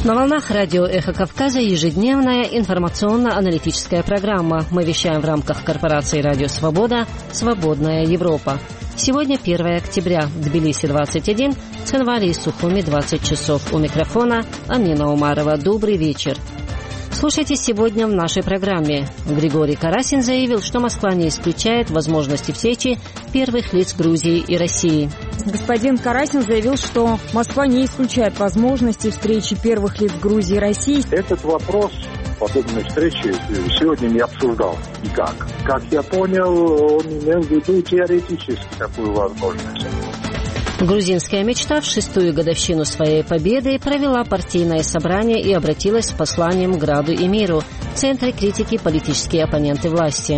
На волнах радио «Эхо Кавказа» ежедневная информационно-аналитическая программа. Мы вещаем в рамках корпорации «Радио Свобода» «Свободная Европа». Сегодня 1 октября. В Тбилиси 21, Цхинвале и Сухуми 20 часов. У микрофона Амина Умарова. Добрый вечер. Слушайте сегодня в нашей программе. Григорий Карасин заявил, что Москва не исключает возможности встречи первых лиц Грузии и России. Господин Карасин заявил, что Москва не исключает возможности встречи первых лиц Грузии и России. Этот вопрос подобной встречи сегодня не обсуждал никак. Как я понял, он имел в виду теоретически такую возможность. Грузинская мечта в 6-ю годовщину своей победы провела партийное собрание и обратилась с посланием к Граду и миру. В центре критики политические оппоненты власти.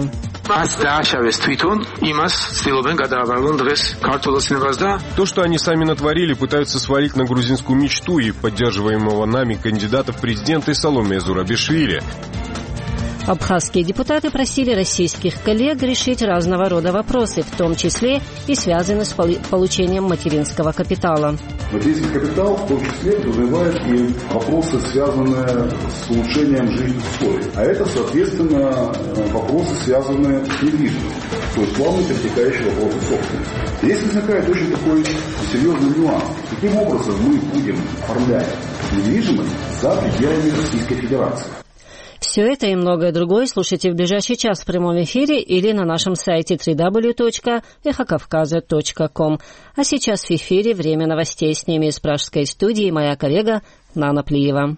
То, что они сами натворили, пытаются свалить на грузинскую мечту и поддерживаемого нами кандидата в президенты Саломе Зурабишвили. Абхазские депутаты просили российских коллег решить разного рода вопросы, в том числе и связанные с получением материнского капитала. Материнский капитал в том числе подразумевает и вопросы, связанные с улучшением жизненных условий. А это, соответственно, вопросы, связанные с недвижимостью, то есть плавно перетекающие вопросы собственности. Здесь возникает очень такой серьезный нюанс. Каким образом мы будем оформлять недвижимость за пределами Российской Федерации? Все это и многое другое слушайте в ближайший час в прямом эфире или на нашем сайте www.ekhokavkaza.com. А сейчас в эфире время новостей. С ними из пражской студии моя коллега Нана Плиева.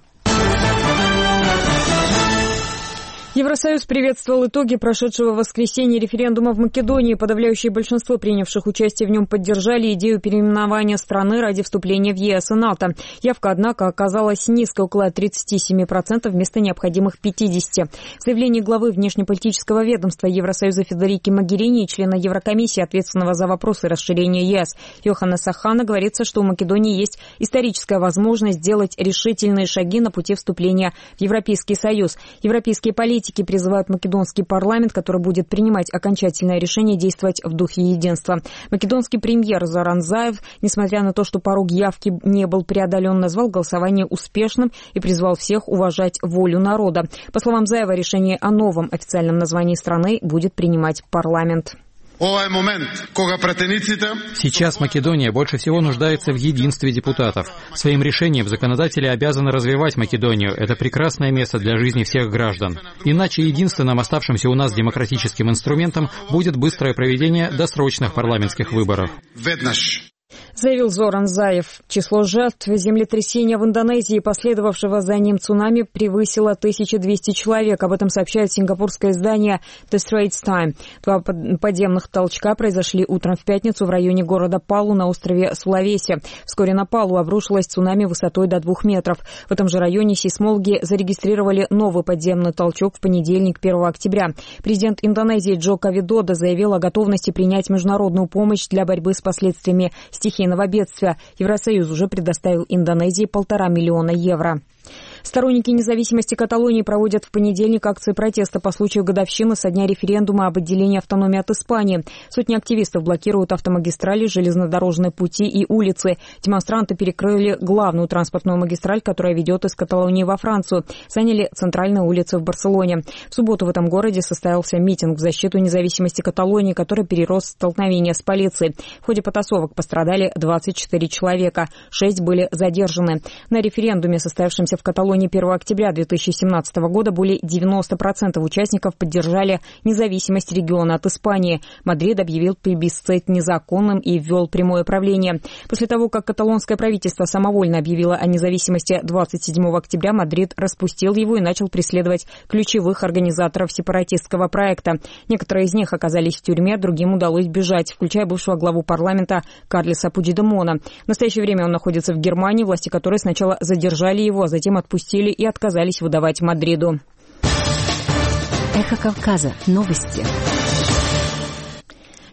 Евросоюз приветствовал итоги прошедшего в воскресенье референдума в Македонии. Подавляющее большинство принявших участие в нем поддержали идею переименования страны ради вступления в ЕС и НАТО. Явка, однако, оказалась низкой, около 37% вместо необходимых 50%. В заявлении главы внешнеполитического ведомства Евросоюза Федерики Могерини и члена Еврокомиссии, ответственного за вопросы расширения ЕС Йоханнеса Хана, говорится, что у Македонии есть историческая возможность сделать решительные шаги на пути вступления в Европейский Союз. Европейские политики призывают македонский парламент, который будет принимать окончательное решение, действовать в духе единства. Македонский премьер Зоран Заев, несмотря на то, что порог явки не был преодолен, назвал голосование успешным и призвал всех уважать волю народа. По словам Заева, решение о новом официальном названии страны будет принимать парламент. Сейчас Македония больше всего нуждается в единстве депутатов. Своим решением законодатели обязаны развивать Македонию. Это прекрасное место для жизни всех граждан. Иначе единственным оставшимся у нас демократическим инструментом будет быстрое проведение досрочных парламентских выборов. Заявил Зоран Заев. Число жертв землетрясения в Индонезии, последовавшего за ним цунами, превысило 1200 человек. Об этом сообщает сингапурское издание The Straits Times. 2 подземных толчка произошли утром в пятницу в районе города Палу на острове Сулавеси. Вскоре на Палу обрушилась цунами высотой до 2 метров. В этом же районе сейсмологи зарегистрировали новый подземный толчок в понедельник, 1 октября. Президент Индонезии Джоко Видодо заявил о готовности принять международную помощь для борьбы с последствиями стихийного бедствия. Евросоюз уже предоставил Индонезии 1,5 миллиона евро. Сторонники независимости Каталонии проводят в понедельник акции протеста по случаю годовщины со дня референдума об отделении автономии от Испании. Сотни активистов блокируют автомагистрали, железнодорожные пути и улицы. Демонстранты перекрыли главную транспортную магистраль, которая ведет из Каталонии во Францию. Заняли центральные улицы в Барселоне. В субботу в этом городе состоялся митинг в защиту независимости Каталонии, который перерос в столкновение с полицией. В ходе потасовок пострадали 24 человека, 6 были задержаны. На референдуме, состоявшемся в Каталонии 1 октября 2017 года, более 90% участников поддержали независимость региона от Испании. Мадрид объявил плебисцит незаконным и ввел прямое правление. После того, как каталонское правительство самовольно объявило о независимости 27 октября, Мадрид распустил его и начал преследовать ключевых организаторов сепаратистского проекта. Некоторые из них оказались в тюрьме, другим удалось бежать, включая бывшего главу парламента Карлеса Пучдемона. В настоящее время он находится в Германии, власти которой сначала задержали его, а затем отпустили и отказались выдавать Мадриду. Эхо Кавказа. Новости.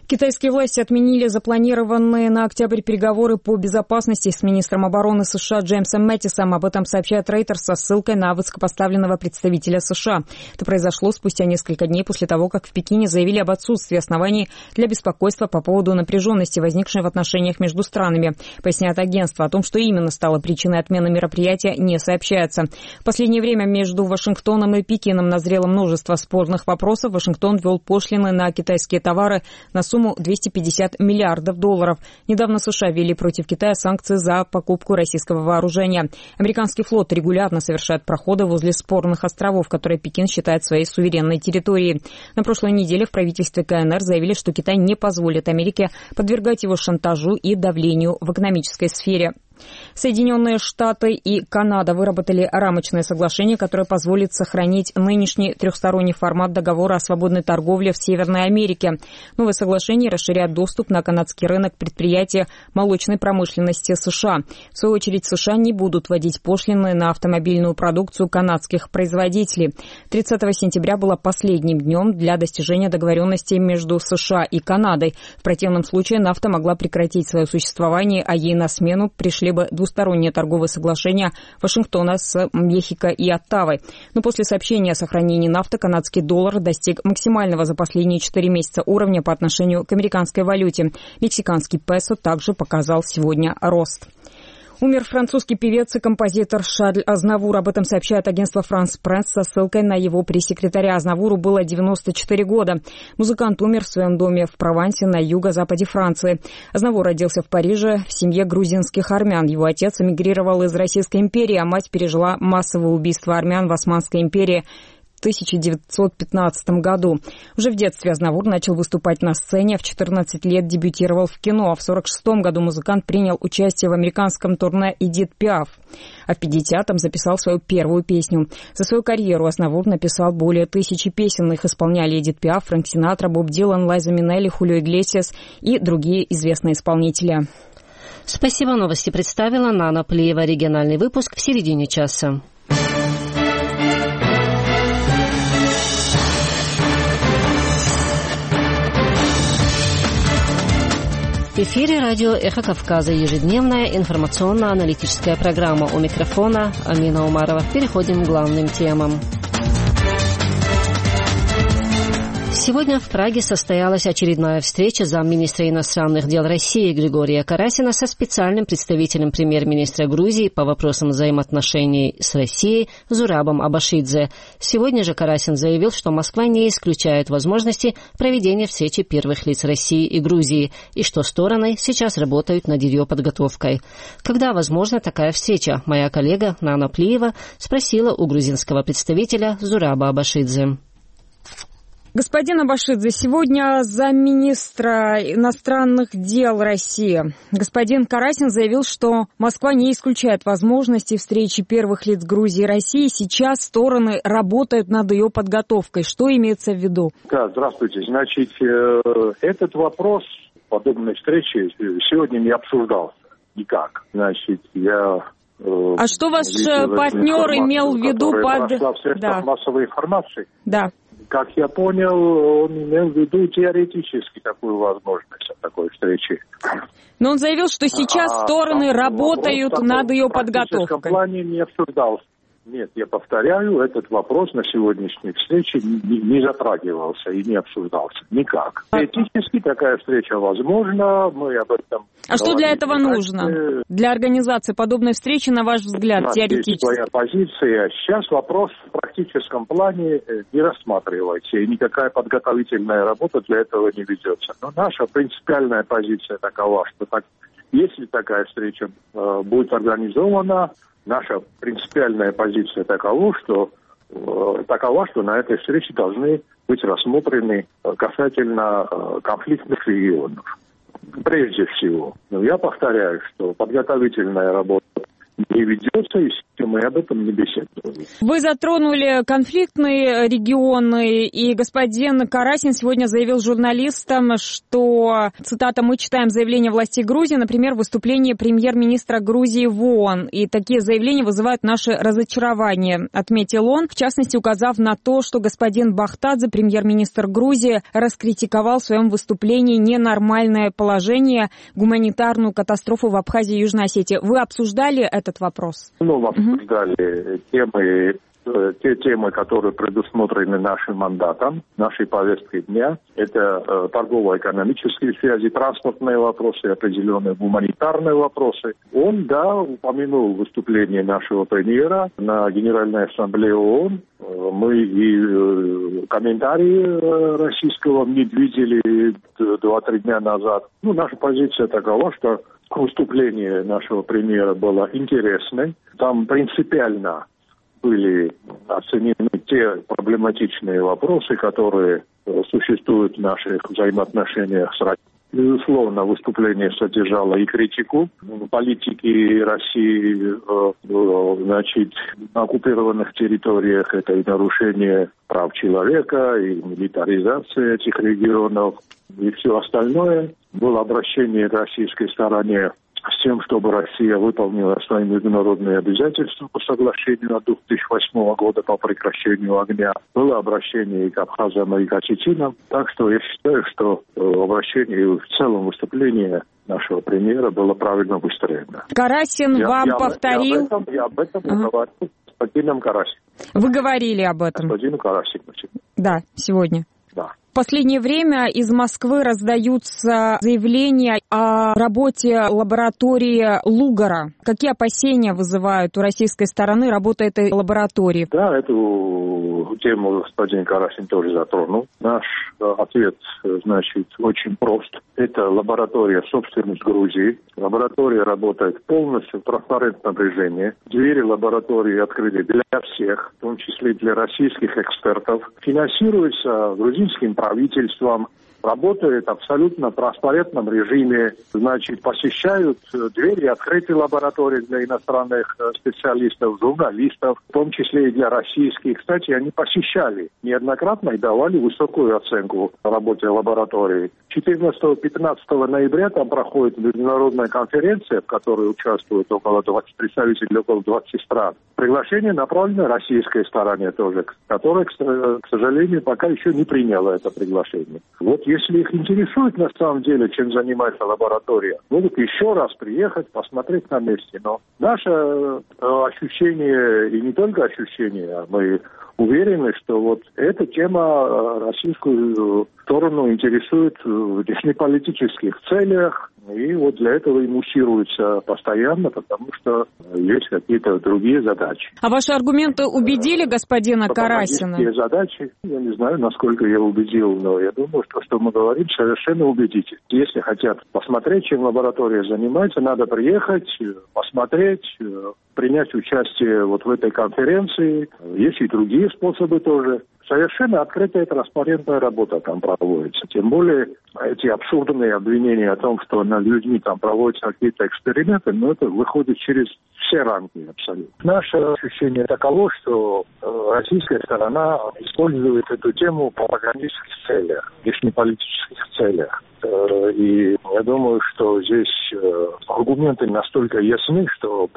Китайские власти отменили запланированные на октябрь переговоры по безопасности с министром обороны США Джеймсом Мэттисом. Об этом сообщает Reuters со ссылкой на высокопоставленного представителя США. Это произошло спустя несколько дней после того, как в Пекине заявили об отсутствии оснований для беспокойства по поводу напряженности, возникшей в отношениях между странами. Поясняет агентство. О том, что именно стало причиной отмены мероприятия, не сообщается. В последнее время между Вашингтоном и Пекином назрело множество спорных вопросов. Вашингтон ввел пошлины на китайские товары на сумму $250 миллиардов. Недавно США ввели против Китая санкции за покупку российского вооружения. Американский флот регулярно совершает проходы возле спорных островов, которые Пекин считает своей суверенной территорией. На прошлой неделе в правительстве КНР заявили, что Китай не позволит Америке подвергать его шантажу и давлению в экономической сфере. Соединенные Штаты и Канада выработали рамочное соглашение, которое позволит сохранить нынешний трехсторонний формат договора о свободной торговле в Северной Америке. Новое соглашение расширяет доступ на канадский рынок предприятий молочной промышленности США. В свою очередь, США не будут вводить пошлины на автомобильную продукцию канадских производителей. 30 сентября было последним днем для достижения договоренности между США и Канадой. В противном случае нафта могла прекратить свое существование, а ей на смену пришли бы двусторонние торговые соглашения Вашингтона с Мехико и Оттавой. Но после сообщения о сохранении нафты канадский доллар достиг максимального за последние 4 месяца уровня по отношению к американской валюте. Мексиканский песо также показал сегодня рост. Умер французский певец и композитор Шарль Азнавур. Об этом сообщает агентство France Press со ссылкой на его пресс-секретаря. Азнавуру было 94 года. Музыкант умер в своем доме в Провансе на юго-западе Франции. Азнавур родился в Париже в семье грузинских армян. Его отец эмигрировал из Российской империи, а мать пережила массовое убийство армян в Османской империи в 1915 году. Уже в детстве Азнавур начал выступать на сцене, в 14 лет дебютировал в кино, а в 1946 году музыкант принял участие в американском турне «Эдит Пиаф», а в 50-м записал свою первую песню. За свою карьеру Азнавур написал более 1000 песен. Их исполняли Эдит Пиаф, Фрэнк Синатра, Боб Дилан, Лайза Минелли, Хулио Иглесиас и другие известные исполнители. Спасибо. Новости представила Нана Плиева. Региональный выпуск в середине часа. В эфире радио «Эхо Кавказа», ежедневная информационно-аналитическая программа. У микрофона Амина Умарова. Переходим к главным темам. Сегодня в Праге состоялась очередная встреча замминистра иностранных дел России Григория Карасина со специальным представителем премьер-министра Грузии по вопросам взаимоотношений с Россией Зурабом Абашидзе. Сегодня же Карасин заявил, что Москва не исключает возможности проведения встречи первых лиц России и Грузии, и что стороны сейчас работают над ее подготовкой. Когда возможна такая встреча, моя коллега Нана Плиева спросила у грузинского представителя Зураба Абашидзе. Господин Абашидзе, сегодня замминистра иностранных дел России господин Карасин заявил, что Москва не исключает возможности встречи первых лиц Грузии и России. Сейчас стороны работают над ее подготовкой. Что имеется в виду? Да, здравствуйте. Значит, этот вопрос подобной встречи сегодня не обсуждался никак. Значит, А что ваш партнер имел в виду под... в средствах массовой информации? Да. Как я понял, он имел в виду теоретически такую возможность такой встречи. Но он заявил, что сейчас стороны работают над ее подготовкой. В практическом плане не обсуждался. Нет, я повторяю, этот вопрос на сегодняшней встрече не затрагивался и не обсуждался никак. Теоретически такая встреча возможна, мы об этом... А что для этого нужно? Для организации подобной встречи, на ваш взгляд, теоретически? Есть своя позиция. Сейчас вопрос в практическом плане не рассматривается, и никакая подготовительная работа для этого не ведется. Но наша принципиальная позиция такова, что если такая встреча будет организована, наша принципиальная позиция такова, что на этой встрече должны быть рассмотрены касательно конфликтных регионов. Прежде всего. Но я повторяю, что подготовительная работа не ведется, и мы об этом не беседуем. Вы затронули конфликтные регионы, и господин Карасин сегодня заявил журналистам, что, цитата, «мы читаем заявление властей Грузии, например, выступление премьер-министра Грузии в ООН, и такие заявления вызывают наше разочарование», отметил он, в частности, указав на то, что господин Бахтадзе, премьер-министр Грузии, раскритиковал в своем выступлении ненормальное положение, гуманитарную катастрофу в Абхазии и Южной Осетии. Вы обсуждали этот вопрос? Мы обсуждали те темы, которые предусмотрены нашим мандатом, нашей повесткой дня. Это торгово-экономические связи, транспортные вопросы, определенные гуманитарные вопросы. Он, упомянул выступление нашего премьера на Генеральной Ассамблее ООН. Мы и комментарии российского МИД видели 2-3 дня назад. Наша позиция такова, что выступление нашего премьера было интересное. Там принципиально были оценены те проблематичные вопросы, которые существуют в наших взаимоотношениях с Россией. Безусловно, выступление содержало и критику политики России на оккупированных территориях. Это и нарушение прав человека, и милитаризация этих регионов, и все остальное. Было обращение к российской стороне с тем, чтобы Россия выполнила свои международные обязательства по соглашению от 2008 года по прекращению огня. Было обращение и к абхазам, и к осетинам. Так что я считаю, что обращение и в целом выступление нашего премьера было правильно выстроено. Карасин повторил... Я об этом говорил с господином Карасиным. Вы говорили об этом? Господину Карасину. Да, сегодня. Да. В последнее время из Москвы раздаются заявления о работе лаборатории Лугара. Какие опасения вызывают у российской стороны работа этой лаборатории? Да, эту тему господин Карасин тоже затронул. Наш ответ, очень прост. Это лаборатория собственность Грузии. Лаборатория работает полностью в транспарентном режиме. Двери лаборатории открыты для всех, в том числе для российских экспертов. Финансируется грузинским правительством, работает абсолютно в транспарентном режиме, посещают двери открытые лаборатории для иностранных специалистов, журналистов, в том числе и для российских. Кстати, они посещали неоднократно и давали высокую оценку работе лаборатории. 14-15 ноября там проходит международная конференция, в которой участвуют представители около 20 стран. Приглашение направлено российской стороне тоже, которая, к сожалению, пока еще не приняла это приглашение. Если их интересует на самом деле, чем занимается лаборатория, могут еще раз приехать, посмотреть на месте. Но наше ощущение, и не только ощущение, а мы уверены, что эта тема российскую сторону интересует в внешнеполитических целях, и для этого и муссируется постоянно, потому что есть какие-то другие задачи. А ваши аргументы убедили господина Карасина? Есть задачи, я не знаю, насколько я убедил, но я думаю, что мы говорим, совершенно убедительно. Если хотят посмотреть, чем лаборатория занимается, надо приехать, посмотреть, принять участие в этой конференции. Есть и другие способы тоже. Совершенно открытая и транспарентная работа там проводится. Тем более эти абсурдные обвинения о том, что над людьми там проводятся какие-то эксперименты, это выходит через все рамки абсолютно. Наше ощущение таково, что российская сторона использует эту тему в пропагандистских целях, внешнеполитических целях. И я думаю, что здесь аргументы настолько ясны, что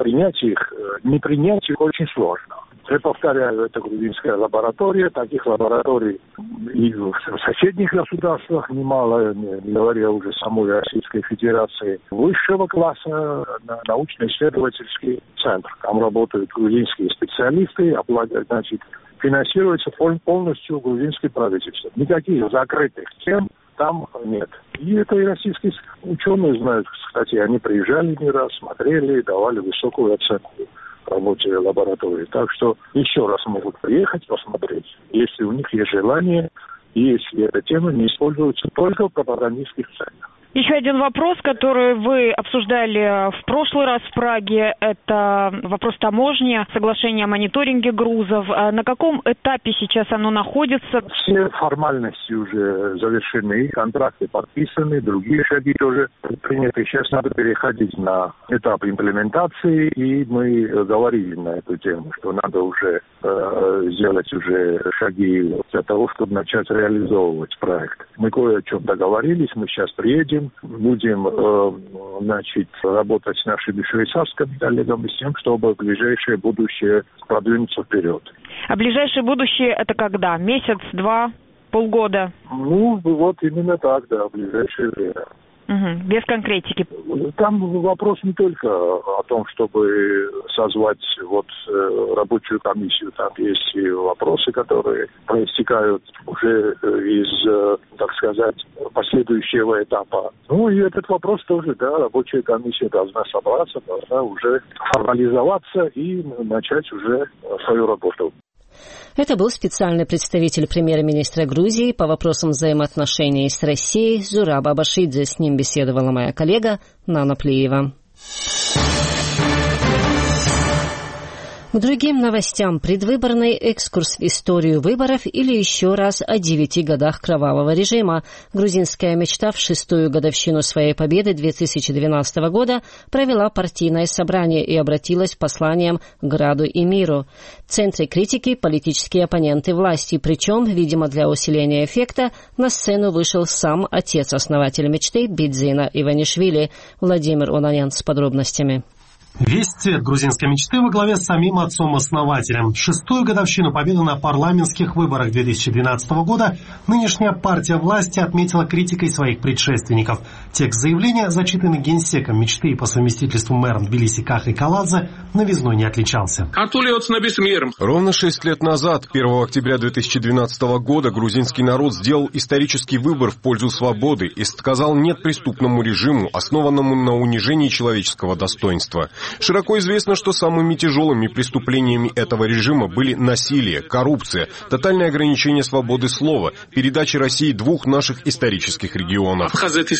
не принять их очень сложно. Я повторяю, это грузинская лаборатория, таких лабораторий и в соседних государствах немало, не говоря уже самой Российской Федерации, высшего класса научно-исследовательский центр. Там работают грузинские специалисты, финансируется полностью грузинское правительство. Никаких закрытых тем там нет. И это и российские ученые знают, кстати, они приезжали не раз, смотрели, давали высокую оценку работе лаборатории. Так что еще раз могут приехать, посмотреть, если у них есть желание, и если эта тема не используется только в пропагандистских целях. Еще один вопрос, который вы обсуждали в прошлый раз в Праге, это вопрос таможни, соглашение о мониторинге грузов. На каком этапе сейчас оно находится? Все формальности уже завершены, контракты подписаны, другие шаги тоже приняты. Сейчас надо переходить на этап имплементации, и мы говорили на эту тему, что надо уже сделать уже шаги для того, чтобы начать реализовывать проект. Мы кое о чем договорились, мы сейчас приедем, будем работать с нашими швейцарскими коллегами с тем, чтобы в ближайшее будущее продвинуться вперед. А ближайшее будущее это когда? Месяц, 2, полгода? Ну, вот именно так, да, в ближайшее время. Угу. Без конкретики. Там вопрос не только о том, чтобы созвать рабочую комиссию. Там есть и вопросы, которые проистекают уже из, так сказать, последующего этапа. Ну и этот вопрос тоже, да, рабочая комиссия должна собраться, должна уже формализоваться и начать уже свою работу. Это был специальный представитель премьер-министра Грузии по вопросам взаимоотношений с Россией Зураб Абашидзе. С ним беседовала моя коллега Нана Плиева. К другим новостям. Предвыборный экскурс в историю выборов или еще раз о 9 годах кровавого режима. Грузинская мечта в 6-ю годовщину своей победы 2012 года провела партийное собрание и обратилась с посланием к граду и миру. В центре критики политические оппоненты власти, причем, видимо, для усиления эффекта, на сцену вышел сам отец-основатель мечты Бидзина Иванишвили. Владимир Онанян с подробностями. Весь цвет грузинской мечты во главе с самим отцом-основателем. 6-ю годовщину победы на парламентских выборах 2012 года нынешняя партия власти отметила критикой своих предшественников. Текст заявления, зачитанный генсеком мечты и по совместительству мэром Тбилиси Кахой Каладзе, новизной не отличался. Ровно 6 лет назад, 1 октября 2012 года, грузинский народ сделал исторический выбор в пользу свободы и сказал «нет» преступному режиму, основанному на унижении человеческого достоинства. Широко известно, что самыми тяжелыми преступлениями этого режима были насилие, коррупция, тотальное ограничение свободы слова, передача России 2 наших исторических регионов.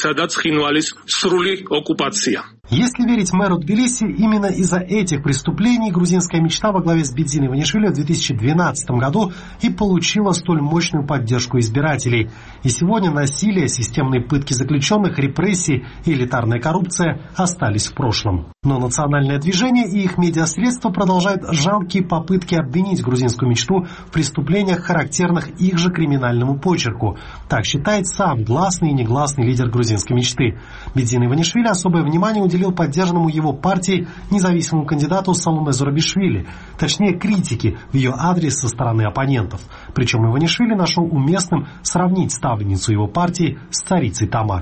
Если верить мэру Тбилиси, именно из-за этих преступлений грузинская мечта во главе с Бидзиной Иванишвили в 2012 году и получила столь мощную поддержку избирателей. И сегодня насилие, системные пытки заключенных, репрессии и элитарная коррупция остались в прошлом. Но национальное движение и их медиасредства продолжают жалкие попытки обвинить грузинскую мечту в преступлениях, характерных их же криминальному почерку. Так считает сам гласный и негласный лидер грузинской мечты. Бидзина Иванишвили особое внимание уделил поддержанному его партией независимому кандидату Саломе Зурабишвили, точнее критики в ее адрес со стороны оппонентов. Причем Иванишвили нашел уместным сравнить ставленницу его партии с царицей Тамар.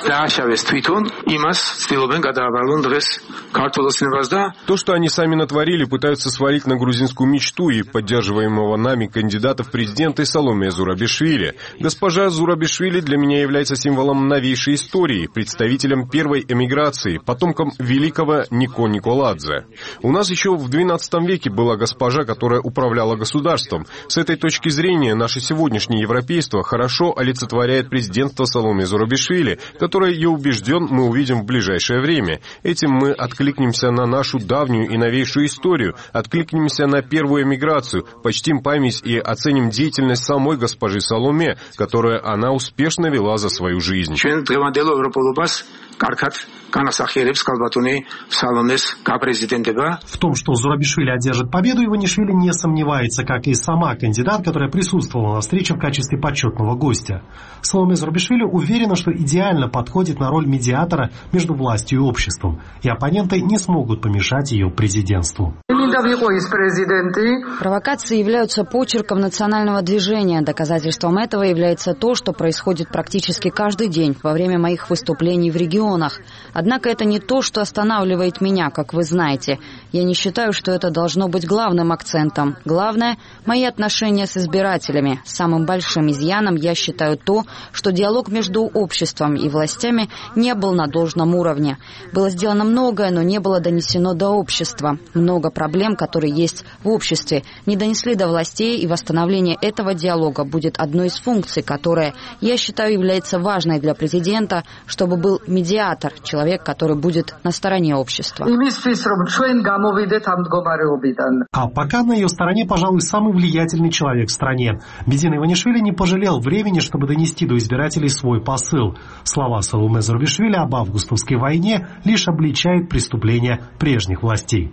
То, что они сами натворили, пытаются свалить на грузинскую мечту и поддерживаемого нами кандидата в президенты Саломе Зурабишвили. Госпожа Зурабишвили для меня является символом новейшей истории, представителем первой эмиграции, потомком великого Нико Николадзе. У нас еще в XII веке была госпожа, которая управляла государством. С этой точки зрения наше сегодняшнее европейство хорошо олицетворяет президентство Саломе Зурабишвили, которое, я убежден, мы увидим в ближайшее время. Этим мы откликнемся на нашу давнюю и новейшую историю, откликнемся на первую эмиграцию, почтим память и оценим деятельность самой госпожи Саломе, которую она успешно вела за свою жизнь. В том, что Зурабишвили одержит победу, Иванишвили не сомневается, как и сама кандидат, которая присутствовала на встрече в качестве почетного гостя. Саломе Зурабишвили уверена, что идеально подходит на роль медиатора между властью и обществом, и оппоненты не смогут помешать ее президентству. Провокации являются почерком национального движения. Доказательством этого является то, что происходит практически каждый день во время моих выступлений в регионе. регионах. Однако это не то, что останавливает меня, как вы знаете. Я не считаю, что это должно быть главным акцентом. Главное – мои отношения с избирателями. Самым большим изъяном я считаю то, что диалог между обществом и властями не был на должном уровне. Было сделано многое, но не было донесено до общества. Много проблем, которые есть в обществе, не донесли до властей, и восстановление этого диалога будет одной из функций, которая, я считаю, является важной для президента, чтобы был медиатор, человек, который будет на стороне общества. А пока на ее стороне, пожалуй, самый влиятельный человек в стране. Бедзин Иванишвили не пожалел времени, чтобы донести до избирателей свой посыл. Слова Саломе Зурабишвили об августовской войне лишь обличают преступления прежних властей.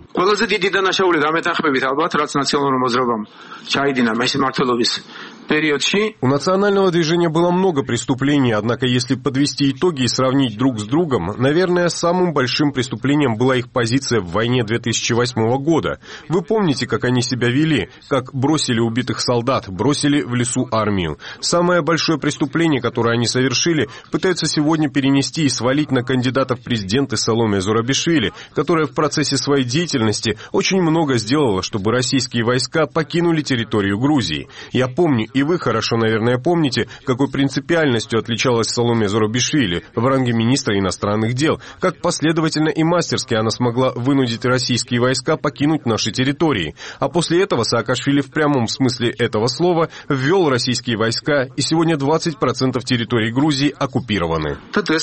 У национального движения было много преступлений, однако если подвести итоги и сравнить друг с другом, наверное, самым большим преступлением была их позиция в войне 2008 года. Вы помните, как они себя вели, как бросили убитых солдат, бросили в лесу армию. Самое большое преступление, которое они совершили, пытаются сегодня перенести и свалить на кандидата в президенты Саломе Зурабишвили, которая в процессе своей деятельности очень много сделала, чтобы российские войска покинули территорию Грузии. Я помню, и вы хорошо, наверное, помните, какой принципиальностью отличалась Саломе Зурабишвили в ранге министра иностранных дел, как последовательно и мастерски она смогла вынудить российские войска покинуть наши территории. А после этого Саакашвили в прямом смысле этого слова ввел российские войска, и сегодня 20% территории Грузии оккупированы.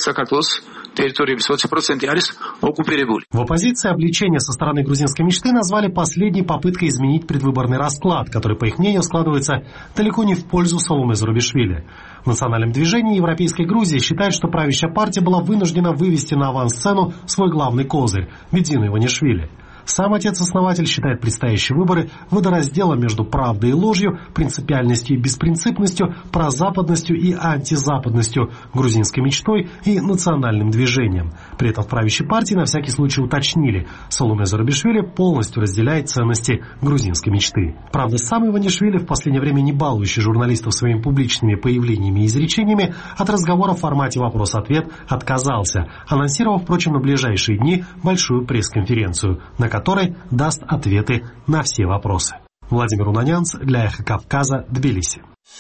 В оппозиции обличение со стороны грузинской мечты назвали последней попыткой изменить предвыборный расклад, который, по их мнению, складывается далеко не в пользу Саломе Зурабишвили. В национальном движении Европейской Грузии считают, что правящая партия была вынуждена вывести на авансцену свой главный козырь – Бедзина Иванишвили. Сам отец-основатель считает предстоящие выборы водоразделом между правдой и ложью, принципиальностью и беспринципностью, прозападностью и антизападностью, грузинской мечтой и национальным движением. При этом в правящей партии на всякий случай уточнили – Саломе Зурабишвили полностью разделяет ценности грузинской мечты. Правда, сам Иванишвили, в последнее время не балующий журналистов своими публичными появлениями и изречениями, от разговора в формате «вопрос-ответ» отказался, анонсировав, впрочем, на ближайшие дни большую пресс-конференцию, на которой даст ответы на все вопросы. Владимир Унанянц для «Эхо Кавказа», Тбилиси.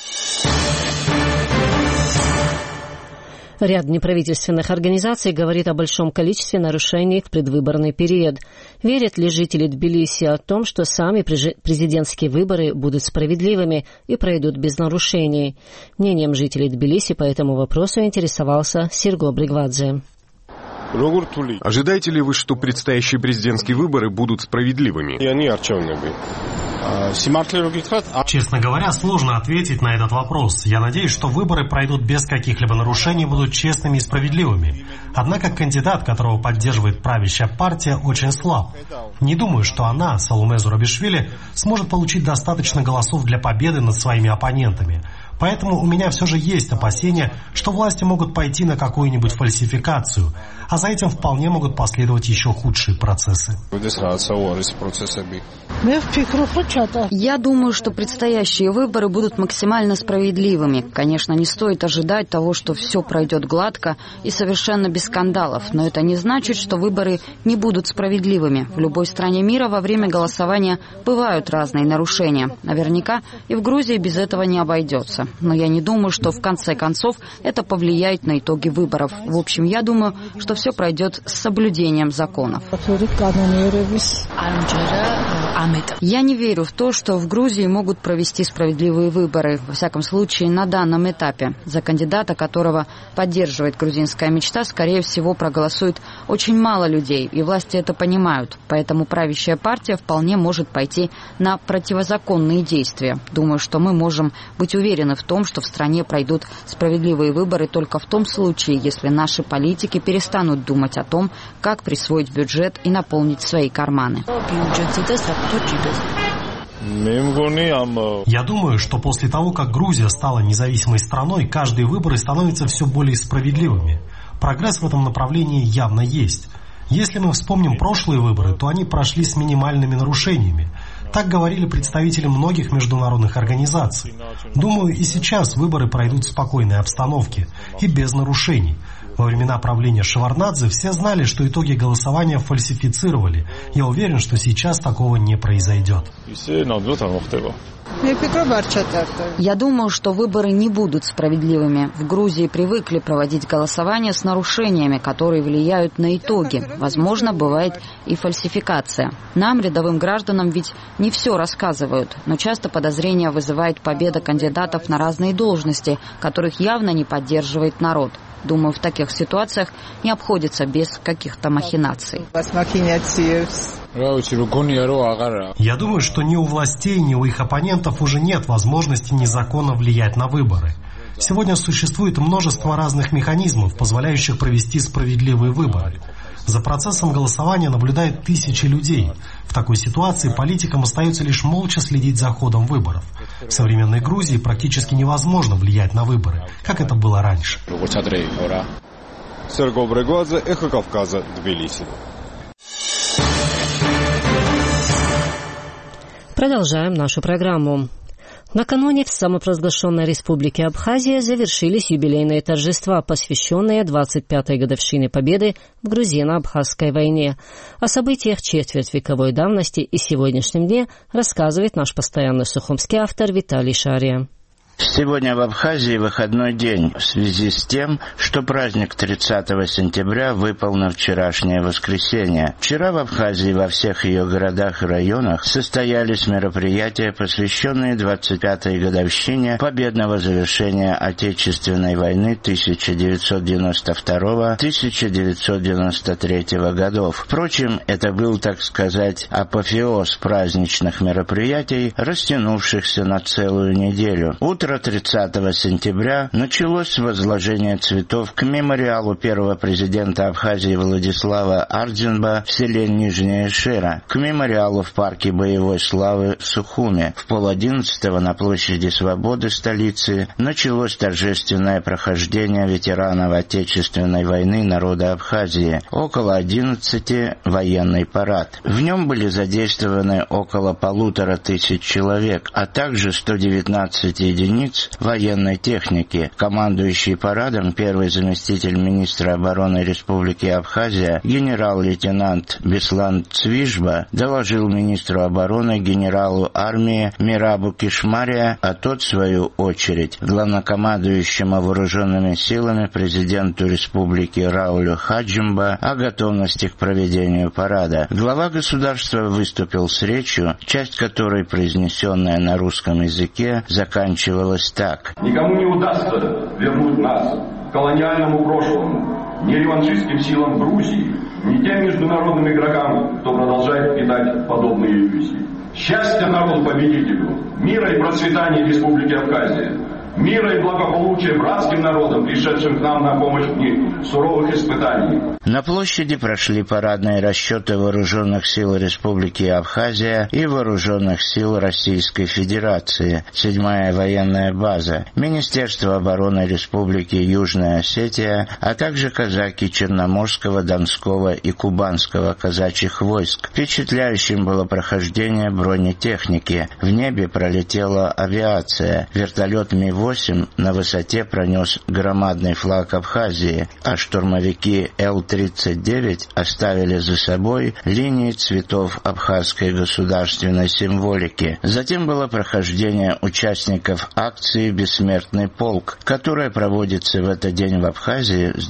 Ряд неправительственных организаций говорит о большом количестве нарушений в предвыборный период. Верят ли жители Тбилиси о том, что сами президентские выборы будут справедливыми и пройдут без нарушений? Мнением жителей Тбилиси по этому вопросу интересовался Серго Бригвадзе. Ожидаете ли вы, что предстоящие президентские выборы будут справедливыми? Честно говоря, сложно ответить на этот вопрос. Я надеюсь, что выборы пройдут без каких-либо нарушений, будут честными и справедливыми. Однако кандидат, которого поддерживает правящая партия, очень слаб. Не думаю, что она, Саломе Зурабишвили, сможет получить достаточно голосов для победы над своими оппонентами. Поэтому у меня все же есть опасения, что власти могут пойти на какую-нибудь фальсификацию, а за этим вполне могут последовать еще худшие процессы. Я думаю, что предстоящие выборы будут максимально справедливыми. Конечно, не стоит ожидать того, что все пройдет гладко и совершенно без скандалов, но это не значит, что выборы не будут справедливыми. В любой стране мира во время голосования бывают разные нарушения. Наверняка и в Грузии без этого не обойдется. Но я не думаю, что в конце концов это повлияет на итоги выборов. В общем, я думаю, что все пройдет с соблюдением законов. Я не верю в то, что в Грузии могут провести справедливые выборы. Во всяком случае, на данном этапе. За кандидата, которого поддерживает грузинская мечта, скорее всего, проголосует очень мало людей, и власти это понимают. Поэтому правящая партия вполне может пойти на противозаконные действия. Думаю, что мы можем быть уверены в том, что в стране пройдут справедливые выборы только в том случае, если наши политики перестанут думать о том, как присвоить бюджет и наполнить свои карманы. Я думаю, что после того, как Грузия стала независимой страной, каждые выборы становятся все более справедливыми. Прогресс в этом направлении явно есть. Если мы вспомним прошлые выборы, то они прошли с минимальными нарушениями. Так говорили представители многих международных организаций. Думаю, и сейчас выборы пройдут в спокойной обстановке и без нарушений. В Во времена правления Шеварднадзе все знали, что итоги голосования фальсифицировали. Я уверен, что сейчас такого не произойдет. Я думаю, что выборы не будут справедливыми. В Грузии привыкли проводить голосование с нарушениями, которые влияют на итоги. Возможно, бывает и фальсификация. Нам, рядовым гражданам, ведь не все рассказывают, но часто подозрения вызывает победа кандидатов на разные должности, которых явно не поддерживает народ. Думаю, в таких ситуациях не обходится без каких-то махинаций. Я думаю, что ни у властей, ни у их оппонентов уже нет возможности незаконно влиять на выборы. Сегодня существует множество разных механизмов, позволяющих провести справедливые выборы. За процессом голосования наблюдают тысячи людей. В такой ситуации политикам остается лишь молча следить за ходом выборов. В современной Грузии практически невозможно влиять на выборы, как это было раньше. Сергей Брегвадзе, Эхо Кавказа, Тбилиси. Продолжаем нашу программу. Накануне в самопровозглашенной республике Абхазия завершились юбилейные торжества, посвященные 25-й годовщине победы в грузино-абхазской войне. О событиях четвертьвековой давности и сегодняшнем дне рассказывает наш постоянный сухумский автор Виталий Шария. Сегодня в Абхазии выходной день в связи с тем, что праздник 30 сентября выпал на вчерашнее воскресенье. Вчера в Абхазии во всех ее городах и районах состоялись мероприятия, посвященные 25-й годовщине победного завершения Отечественной войны 1992-1993 годов. Впрочем, это был, так сказать, апофеоз праздничных мероприятий, растянувшихся на целую неделю. Утро 30 сентября началось с возложения цветов к мемориалу первого президента Абхазии Владислава Ардзинба в селе Нижняя Шера, к мемориалу в парке боевой славы в Сухуме. В 10:30 на площади Свободы столицы началось торжественное прохождение ветеранов Отечественной войны народа Абхазии. Около 11 военный парад. В нем были задействованы около 1500 человек, а также 119 единиц военной техники. Командующий парадом первый заместитель министра обороны Республики Абхазия генерал-лейтенант Беслан Цвижба доложил министру обороны генералу армии Мирабу Кишмария, а тот, в свою очередь, главнокомандующему вооруженными силами президенту Республики Раулю Хаджимба о готовности к проведению парада. Глава государства выступил с речью, часть которой, произнесенная на русском языке, заканчивалась так. Никому не удастся вернуть нас к колониальному прошлому, ни реваншистским силам Грузии, ни тем международным игрокам, кто продолжает питать подобные иллюзии. Счастья народу-победителю, мира и процветания Республики Абхазия, мира и благополучия братским народам, пришедшим к нам на помощь в дни суровых испытаний. На площади прошли парадные расчеты Вооруженных сил Республики Абхазия и Вооруженных сил Российской Федерации, 7-я военная база, Министерство обороны Республики Южная Осетия, а также казаки Черноморского, Донского и Кубанского казачьих войск. Впечатляющим было прохождение бронетехники. В небе пролетела авиация. Вертолет Ми-8 на высоте пронес громадный флаг Абхазии, а штурмовики Л-39 оставили за собой линии цветов абхазской государственной символики. Затем было прохождение участников акции «Бессмертный полк», которая проводится в этот день в Абхазии с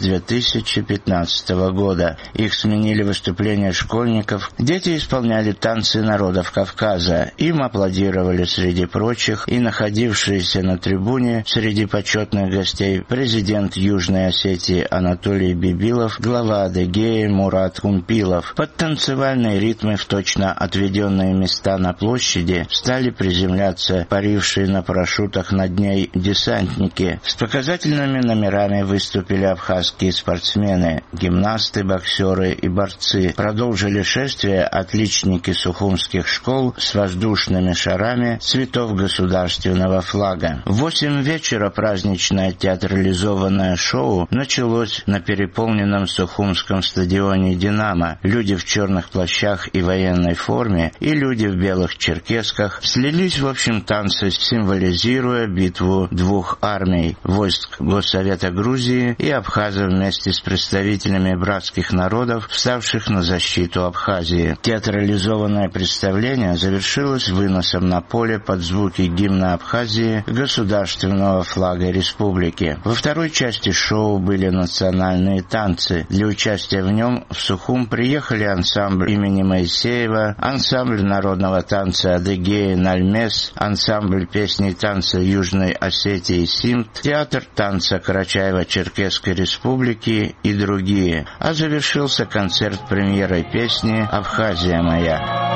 2015 года. Их сменили выступления школьников. Дети исполняли танцы народов Кавказа. Им аплодировали среди прочих и находившиеся на трибуне среди почетных гостей президент Южной Осетии Анатолий Бибилов, глава Адыгеи Мурат Кумпилов. Под танцевальные ритмы в точно отведенные места на площади стали приземляться парившие на парашютах над ней десантники. С показательными номерами выступили абхазские спортсмены, гимнасты, боксеры и борцы. Продолжили шествие отличники сухумских школ с воздушными шарами цветов государственного флага. В 8 7 вечера праздничное театрализованное шоу началось на переполненном Сухумском стадионе «Динамо». Люди в черных плащах и военной форме и люди в белых черкесках слились в общем танце, символизируя битву двух армий – войск Госсовета Грузии и абхазов вместе с представителями братских народов, вставших на защиту Абхазии. Театрализованное представление завершилось выносом на поле под звуки гимна Абхазии государственного флага республики. Во второй части шоу были национальные танцы. Для участия в нем в Сухум приехали ансамбль имени Моисеева, ансамбль народного танца Адыгеи Нальмес, ансамбль песни и танца Южной Осетии Симт, театр танца Карачаево-Черкесской республики и другие. А завершился концерт премьерой песни «Абхазия моя».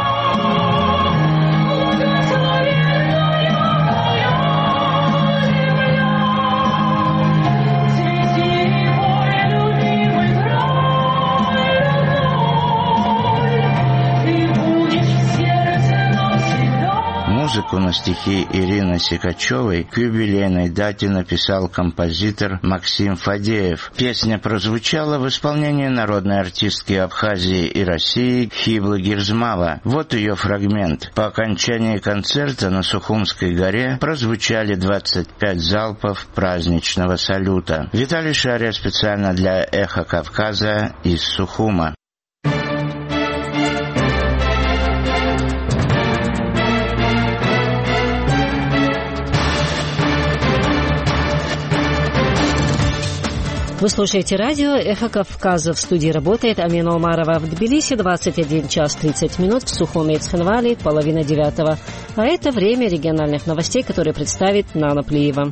Музыку на стихи Ирины Сикачевой к юбилейной дате написал композитор Максим Фадеев. Песня прозвучала в исполнении народной артистки Абхазии и России Хиблы Гирзмава. Вот ее фрагмент. По окончании концерта на Сухумской горе прозвучали 25 залпов праздничного салюта. Виталий Шария специально для «Эхо Кавказа» из Сухума. Вы слушаете радио «Эхо Кавказа». В студии работает Амина Умарова. В Тбилиси 21 час 30 минут, в Сухуме и Цхинвале 8:30. А это время региональных новостей, которые представит Нана Плиева.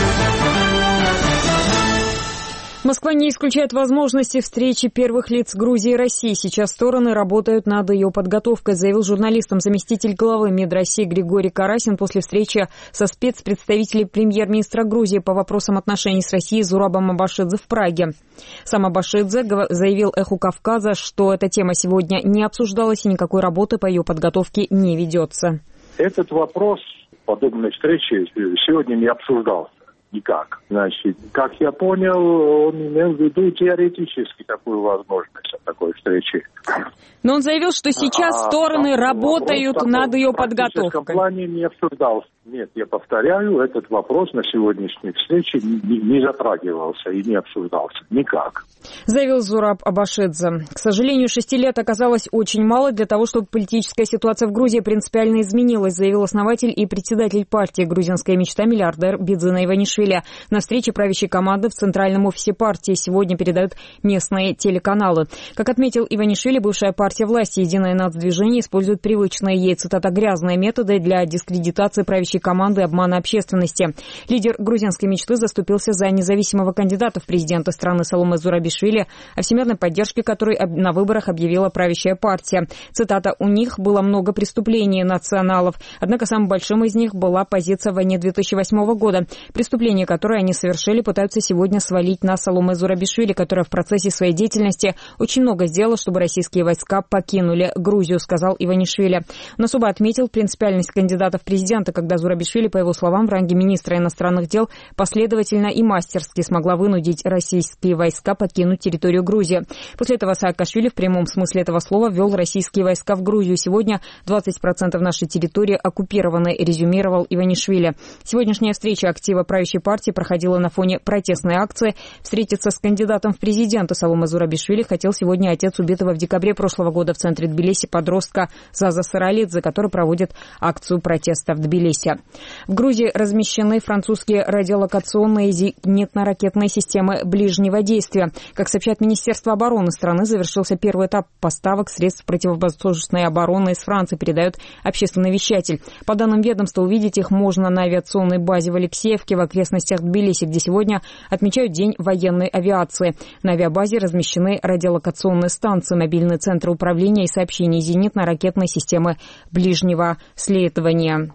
Москва не исключает возможности встречи первых лиц Грузии и России. Сейчас стороны работают над ее подготовкой, заявил журналистам заместитель главы МИД России Григорий Карасин после встречи со спецпредставителем премьер-министра Грузии по вопросам отношений с Россией Зурабом Абашидзе в Праге. Сам Абашидзе заявил «Эху Кавказа», что эта тема сегодня не обсуждалась и никакой работы по ее подготовке не ведется. Этот вопрос подобной встречи сегодня не обсуждался. Никак. Значит, как я понял, он имел в виду теоретически такую возможность такой встречи. Но он заявил, что сейчас стороны работают над ее подготовкой. В практическом плане не обсуждался. Нет, я повторяю, этот вопрос на сегодняшней встрече не затрагивался и не обсуждался. Никак. Заявил Зураб Абашидзе. К сожалению, 6 лет оказалось очень мало для того, чтобы политическая ситуация в Грузии принципиально изменилась, заявил основатель и председатель партии «Грузинская мечта» миллиардер Бидзина Иванишвили. На встрече правящей команды в центральном офисе партии сегодня передают местные телеканалы. Как отметил Иванишвили, бывшая партия власти «Единое нацдвижение» использует привычные ей, цитата, «грязные методы для дискредитации правящей команды и обмана общественности». Лидер грузинской мечты заступился за независимого кандидата в президенты страны Саломе Зурабишвили, о всемирной поддержке которой на выборах объявила правящая партия. Цитата, «У них было много преступлений националов, однако самым большим из них была позиция в войне 2008 года. Преступления, которые они совершили, пытаются сегодня свалить на Саломе Зурабишвили, которая в процессе своей деятельности очень много сделала, чтобы российские войска покинули Грузию», сказал Иванишвили. Он особо отметил принципиальность кандидата в президенты, когда Зурабишвили, по его словам, в ранге министра иностранных дел последовательно и мастерски смогла вынудить российские войска покинуть территорию Грузии. После этого Саакашвили в прямом смысле этого слова ввел российские войска в Грузию. Сегодня 20% нашей территории оккупированы, резюмировал Иванишвили. Сегодняшняя встреча актива правящей партии проходила на фоне протестной акции. Встретиться с кандидатом в президенты Саломе Зурабишвили хотел сегодня отец убитого в декабре прошлого года в центре Тбилиси подростка Заза Саралидзе, который проводит акцию протеста в Тбилиси. В Грузии размещены французские радиолокационные зенитно-ракетные системы ближнего действия. Как сообщает Министерство обороны страны, завершился первый этап поставок средств противовоздушной обороны из Франции, передает общественный вещатель. По данным ведомства, увидеть их можно на авиационной базе в Алексеевке в окрестностях Тбилиси, где сегодня отмечают День военной авиации. На авиабазе размещены радиолокационные станции, мобильные центры управления и сообщений зенитно-ракетной системы ближнего следования.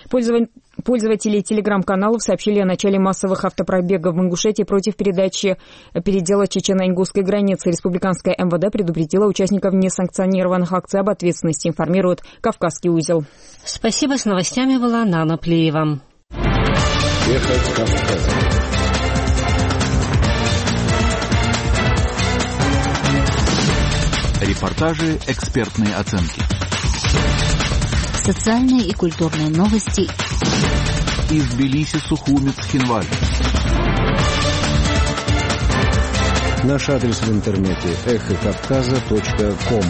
Пользователи телеграм-каналов сообщили о начале массовых автопробегов в Ингушетии против передела чечено-ингусской границы. Республиканская МВД предупредила участников несанкционированных акций об ответственности, информирует «Кавказский узел». Спасибо. С новостями была Нана Плиева. Эхо Кавказа. Репортажи, экспертные оценки. Социальные и культурные новости. Из Тбилиси, Сухуми, Цхинвали. Наш адрес в интернете эхокавказа.ком.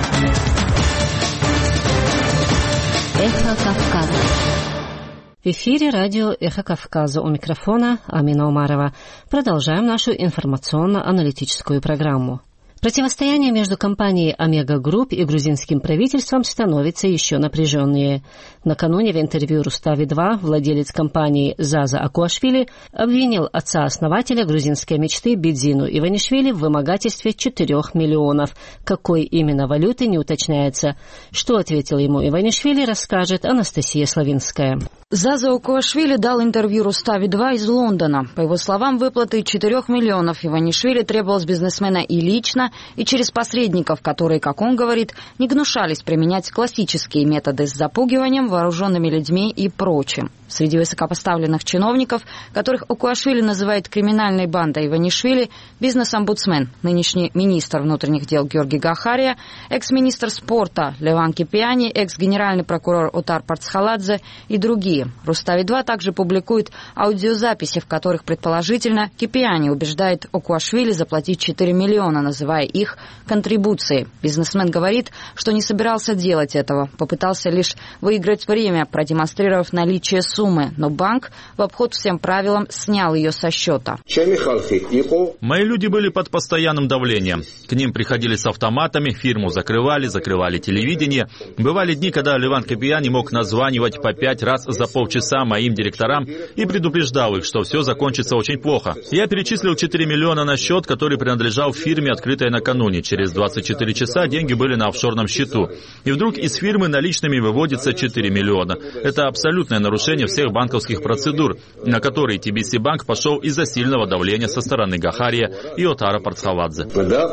Эхо Кавказа. В эфире радио «Эхо Кавказа», у микрофона Амина Умарова. Продолжаем нашу информационно-аналитическую программу. Противостояние между компанией «Омега Групп» и грузинским правительством становится еще напряженнее. Накануне в интервью «Рустави-2» владелец компании Заза Акуашвили обвинил отца-основателя грузинской мечты Бидзину Иванишвили в вымогательстве 4 миллионов. Какой именно валюты, не уточняется. Что ответил ему Иванишвили, расскажет Анастасия Славинская. Заза Акуашвили дал интервью «Рустави-2» из Лондона. По его словам, выплаты 4 миллионов Иванишвили требовалось бизнесмена и лично, и через посредников, которые, как он говорит, не гнушались применять классические методы с запугиванием, вооруженными людьми и прочим. Среди высокопоставленных чиновников, которых Акуашвили называет криминальной бандой Иванишвили, бизнес-омбудсмен, нынешний министр внутренних дел Георгий Гахария, экс-министр спорта Леван Кипиани, экс-генеральный прокурор Отар Парцхаладзе и другие. Рустави-2 также публикует аудиозаписи, в которых, предположительно, Кипиани убеждает Акуашвили заплатить 4 миллиона, называя их контрибуцией. Бизнесмен говорит, что не собирался делать этого, попытался лишь выиграть время, продемонстрировав наличие суммы, но банк в обход всем правилам снял ее со счета. Мои люди были под постоянным давлением. К ним приходили с автоматами, фирму закрывали телевидение. Бывали дни, когда Леван Кипиани мог названивать по 5 раз за полчаса моим директорам и предупреждал их, что все закончится очень плохо. Я перечислил 4 миллиона на счет, который принадлежал фирме, открытой накануне. Через 24 часа деньги были на офшорном счету. И вдруг из фирмы наличными выводится 4 миллиона. Это абсолютное нарушение всех банковских процедур, на которые TBC Банк пошел из-за сильного давления со стороны Гахария и Отара Парцхаладзе.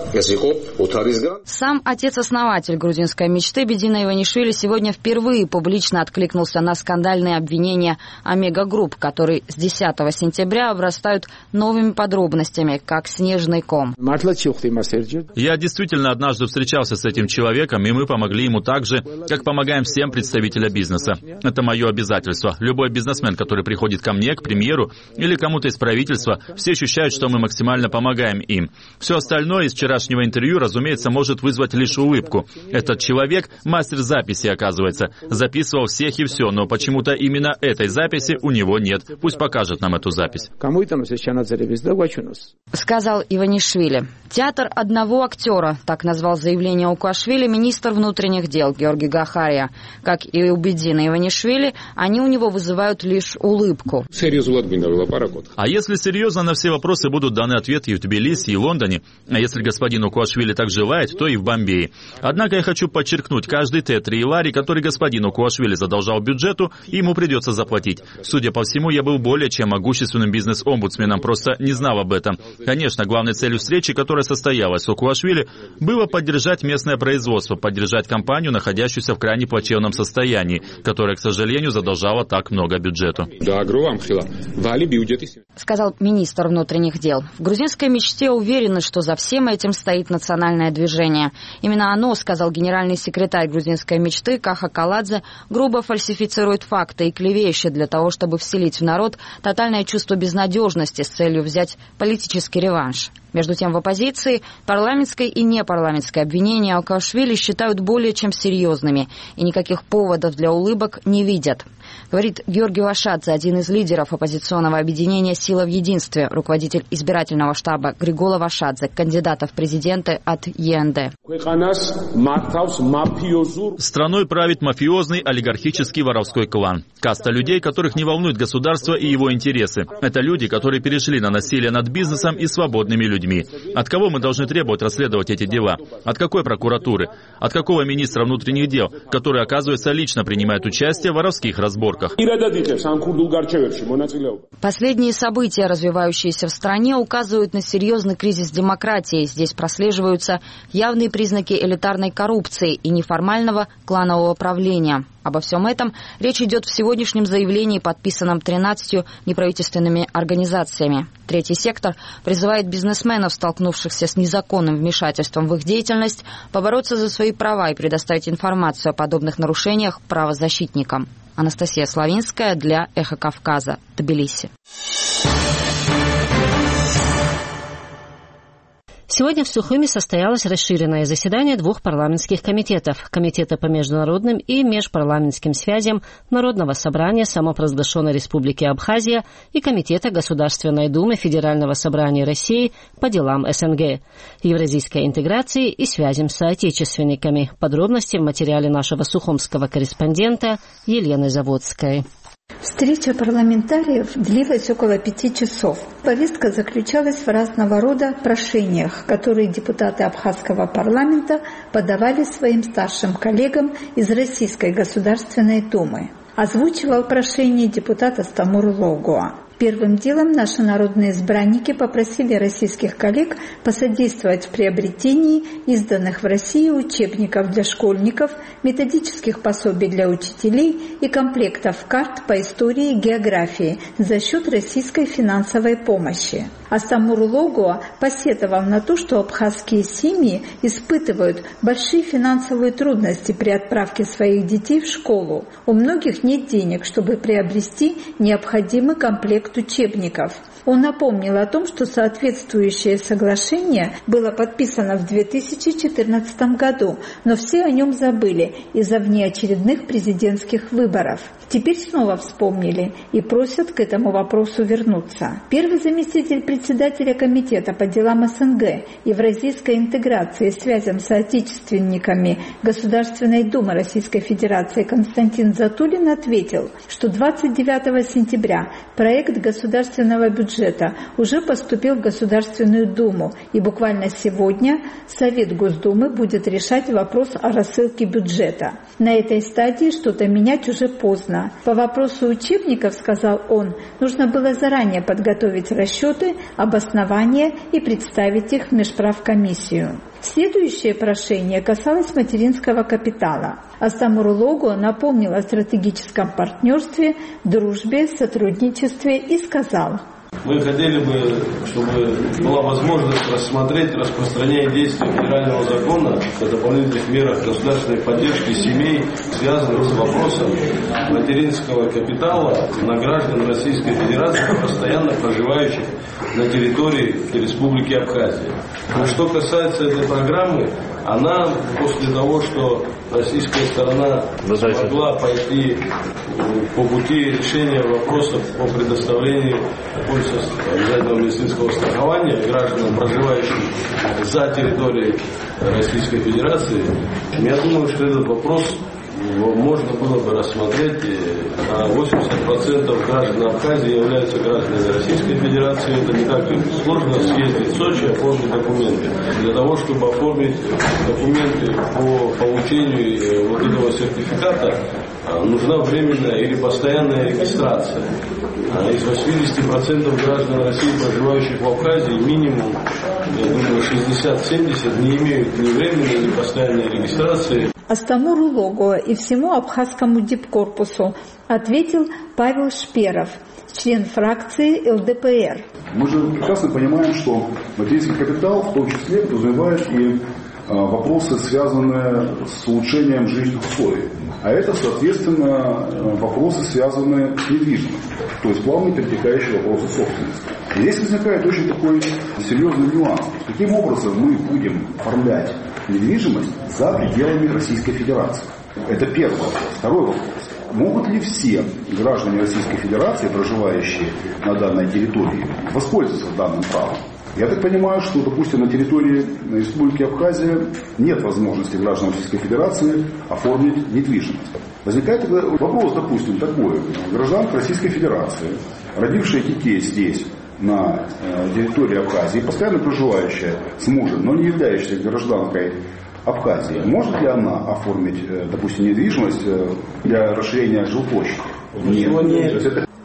Сам отец-основатель грузинской мечты Бидзина Иванишвили сегодня впервые публично откликнулся на скандальные обвинения Омега Групп, которые с 10 сентября обрастают новыми подробностями, как снежный ком. Я действительно однажды встречался с этим человеком, и мы помогли ему так же, как помогаем всем представителям бизнеса. Это мое обязательство. Любой бизнесмен, который приходит ко мне, к премьеру или кому-то из правительства, все ощущают, что мы максимально помогаем им. Все остальное из вчерашнего интервью, разумеется, может вызвать лишь улыбку. Этот человек мастер записи, оказывается. Записывал всех и все, но почему-то именно этой записи у него нет. Пусть покажет нам эту запись. Сказал Иванишвили. Театр одного актера, так назвал заявление Акуашвили министр внутренних дел Георгий Гахария. Как и у Бидзина Иванишвили, они у него вызывают лишь улыбку. А если серьезно, на все вопросы будут даны ответы и в Тбилиси, и в Лондоне, а если господин Акуашвили так желает, то и в Бомбее. Однако я хочу подчеркнуть, каждый тетри и лари, который господин Акуашвили задолжал бюджету, ему придется заплатить. Судя по всему, я был более чем могущественным бизнес-омбудсменом, просто не знал об этом. Конечно, главной целью встречи, которая состоялась с Акуашвили, было поддержать местное производство, поддержать компанию, находящуюся в крайне плачевном состоянии, которая, к сожалению, задолжала так много бюджету. Сказал министр внутренних дел. В грузинской мечте уверены, что за всем этим стоит национальное движение. Именно оно, сказал генеральный секретарь грузинской мечты Каха Каладзе, грубо фальсифицирует факты и клевещет для того, чтобы вселить в народ тотальное чувство безнадежности с целью взять политический реванш. Между тем, в оппозиции парламентское и непарламентское обвинения Акуашвили считают более чем серьезными и никаких поводов для улыбок не видят. Говорит Георгий Вашадзе, один из лидеров оппозиционного объединения «Сила в единстве», руководитель избирательного штаба Григола Вашадзе, кандидата в президенты от ЕНД. Страной правит мафиозный олигархический воровской клан. Каста людей, которых не волнует государство и его интересы. Это люди, которые перешли на насилие над бизнесом и свободными людьми. От кого мы должны требовать расследовать эти дела? От какой прокуратуры? От какого министра внутренних дел, который, оказывается, лично принимает участие в воровских разборках? Последние события, развивающиеся в стране, указывают на серьезный кризис демократии. Здесь прослеживаются явные признаки элитарной коррупции и неформального кланового правления. Обо всем этом речь идет в сегодняшнем заявлении, подписанном 13 неправительственными организациями. Третий сектор призывает бизнесменов, столкнувшихся с незаконным вмешательством в их деятельность, побороться за свои права и предоставить информацию о подобных нарушениях правозащитникам. Анастасия Славинская для «Эхо Кавказа», Тбилиси. Сегодня в Сухуми состоялось расширенное заседание двух парламентских комитетов – Комитета по международным и межпарламентским связям Народного собрания самопровозглашенной Республики Абхазия и Комитета Государственной Думы Федерального собрания России по делам СНГ, евразийской интеграции и связям с соотечественниками. Подробности в материале нашего сухумского корреспондента Елены Заводской. Встреча парламентариев длилась около 5 часов. Повестка заключалась в разного рода прошениях, которые депутаты Абхазского парламента подавали своим старшим коллегам из Российской Государственной Думы. Озвучивал прошение депутат Астамур Логуа. Первым делом наши народные избранники попросили российских коллег посодействовать в приобретении изданных в России учебников для школьников, методических пособий для учителей и комплектов карт по истории и географии за счет российской финансовой помощи. Астамур Логуа посетовал на то, что абхазские семьи испытывают большие финансовые трудности при отправке своих детей в школу. У многих нет денег, чтобы приобрести необходимый комплект учебников. Он напомнил о том, что соответствующее соглашение было подписано в 2014 году, но все о нем забыли из-за внеочередных президентских выборов. Теперь снова вспомнили и просят к этому вопросу вернуться. Первый заместитель председателя Комитета по делам СНГ, евразийской интеграции и связям с соотечественниками Государственной Думы Российской Федерации Константин Затулин ответил, что 29 сентября проект государственного бюджета уже поступил в Государственную Думу, и буквально сегодня Совет Госдумы будет решать вопрос о рассылке бюджета. На этой стадии что-то менять уже поздно. По вопросу учебников, сказал он, нужно было заранее подготовить расчеты, обоснования и представить их в Межправкомиссию. Следующее прошение касалось материнского капитала. Астамур Логуа напомнил о стратегическом партнерстве, дружбе, сотрудничестве и сказал: мы хотели бы, чтобы была возможность рассмотреть распространение действия федерального закона о дополнительных мерах государственной поддержки семей, связанных с вопросом материнского капитала на граждан Российской Федерации, постоянно проживающих на территории Республики Абхазия. Что касается этой программы, она после того, что российская сторона смогла пойти по пути решения вопросов по предоставлению полиса обязательного медицинского страхования гражданам, проживающим за территорией Российской Федерации, я думаю, что этот вопрос можно было бы рассмотреть. 80% граждан Абхазии являются гражданами Российской Федерации. Это не так сложно съездить в Сочи, оформить документы. Для того, чтобы оформить документы по получению вот этого сертификата, нужна временная или постоянная регистрация. Из 80% граждан России, проживающих в Абхазии, минимум, я думаю, 60-70 не имеют ни временной, ни постоянной регистрации. Астамуру Логуа и всему абхазскому дипкорпусу ответил Павел Шперов, член фракции ЛДПР. Мы же прекрасно понимаем, что материнский капитал в том числе подразумевает и вопросы, связанные с улучшением жизненных условий. А это, соответственно, вопросы, связанные с недвижимостью, то есть плавно перетекающие вопросы собственности. И здесь возникает очень такой серьезный нюанс. Каким образом мы будем оформлять недвижимость за пределами Российской Федерации? Это первый вопрос. Второй вопрос. Могут ли все граждане Российской Федерации, проживающие на данной территории, воспользоваться данным правом? Я так понимаю, что, допустим, на территории Республики Абхазия нет возможности граждан Российской Федерации оформить недвижимость. Возникает вопрос, допустим, такой. Гражданка Российской Федерации, родившая детей здесь, на территории Абхазии, постоянно проживающая с мужем, но не являющаяся гражданкой Абхазии, может ли она оформить, допустим, недвижимость для расширения жилплощади? Нет.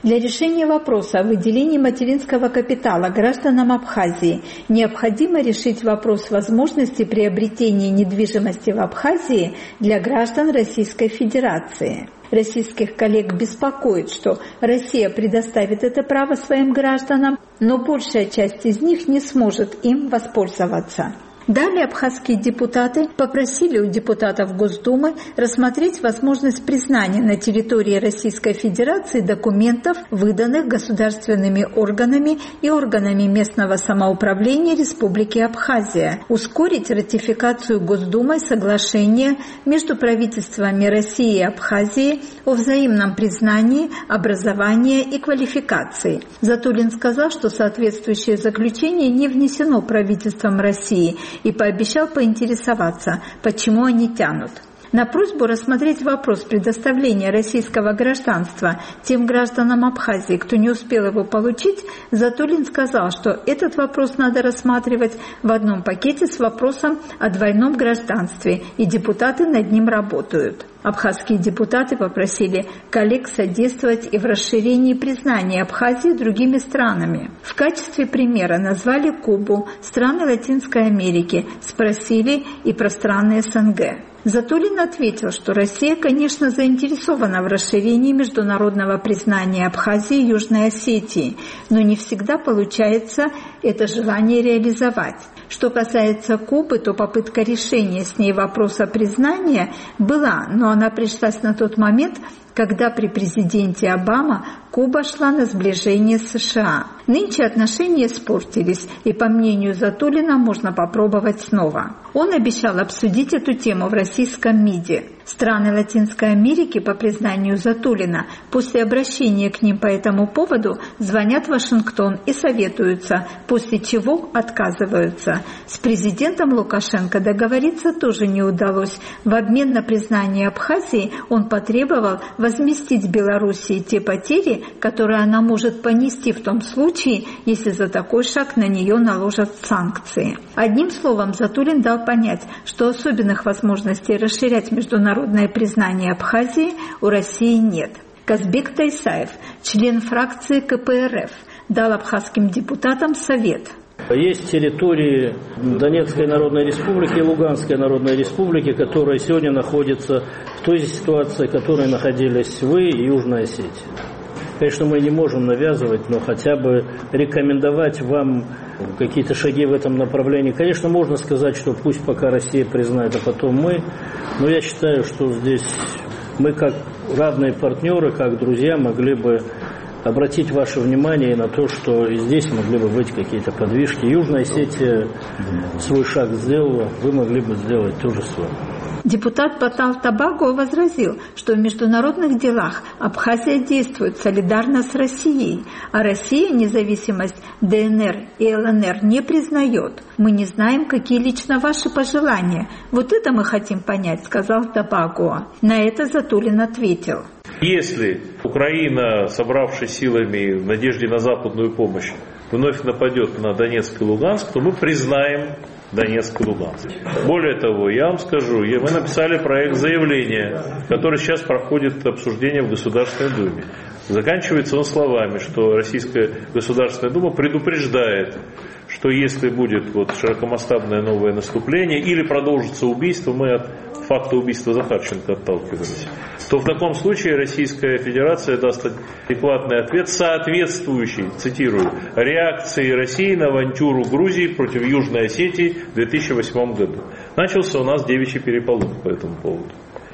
Для решения вопроса о выделении материнского капитала гражданам Абхазии необходимо решить вопрос возможности приобретения недвижимости в Абхазии для граждан Российской Федерации. Российских коллег беспокоит, что Россия предоставит это право своим гражданам, но большая часть из них не сможет им воспользоваться. Далее абхазские депутаты попросили у депутатов Госдумы рассмотреть возможность признания на территории Российской Федерации документов, выданных государственными органами и органами местного самоуправления Республики Абхазия, ускорить ратификацию Госдумой соглашения между правительствами России и Абхазии о взаимном признании, образования и квалификации. Затулин сказал, что соответствующее заключение не внесено правительством России, и пообещал поинтересоваться, почему они тянут. На просьбу рассмотреть вопрос предоставления российского гражданства тем гражданам Абхазии, кто не успел его получить, Затулин сказал, что этот вопрос надо рассматривать в одном пакете с вопросом о двойном гражданстве, и депутаты над ним работают. Абхазские депутаты попросили коллег содействовать и в расширении признания Абхазии другими странами. В качестве примера назвали Кубу, страны Латинской Америки, спросили и про страны СНГ. Затулин ответил, что Россия, конечно, заинтересована в расширении международного признания Абхазии и Южной Осетии, но не всегда получается это желание реализовать. Что касается Кубы, то попытка решения с ней вопроса признания была, но она пришлась на тот момент, когда при президенте Обама Куба шла на сближение с США. Нынче отношения испортились, и, по мнению Затулина, можно попробовать снова. Он обещал обсудить эту тему в российском МИДе. Страны Латинской Америки, по признанию Затулина, после обращения к ним по этому поводу звонят в Вашингтон и советуются, после чего отказываются. С президентом Лукашенко договориться тоже не удалось. В обмен на признание Абхазии он потребовал возместить Белоруссии те потери, которые она может понести в том случае, если за такой шаг на нее наложат санкции. Одним словом, Затулин дал понять, что особенных возможностей расширять международное признание Абхазии у России нет. Казбек Тайсаев, член фракции КПРФ, дал абхазским депутатам совет. Есть территории Донецкой Народной Республики и Луганской Народной Республики, которые сегодня находятся в той же ситуации, в которой находились вы и Южная Осетия. Конечно, мы не можем навязывать, но хотя бы рекомендовать вам какие-то шаги в этом направлении. Конечно, можно сказать, что пусть пока Россия признает, а потом мы. Но я считаю, что здесь мы как равные партнеры, как друзья могли бы обратить ваше внимание на то, что и здесь могли бы быть какие-то подвижки. Южная Осетия свой шаг сделала, вы могли бы сделать то же самое. Депутат Батал Табаго возразил, что в международных делах Абхазия действует солидарно с Россией, а Россия независимость ДНР и ЛНР не признает. Мы не знаем, какие лично ваши пожелания. Вот это мы хотим понять, сказал Табаго. На это Затулин ответил. Если Украина, собравшись силами в надежде на западную помощь, вновь нападет на Донецк и Луганск, то мы признаем Донецк и Луганск. Более того, я вам скажу, мы написали проект заявления, который сейчас проходит обсуждение в Государственной Думе. Заканчивается он словами, что Российская Государственная Дума предупреждает, что если будет широкомасштабное новое наступление или продолжится убийство, мы от факта убийства Захарченко отталкивались, то в таком случае Российская Федерация даст адекватный ответ, соответствующий, цитирую, реакции России на авантюру Грузии против Южной Осетии в 2008 году. Начался у нас девичий переполох по этому поводу.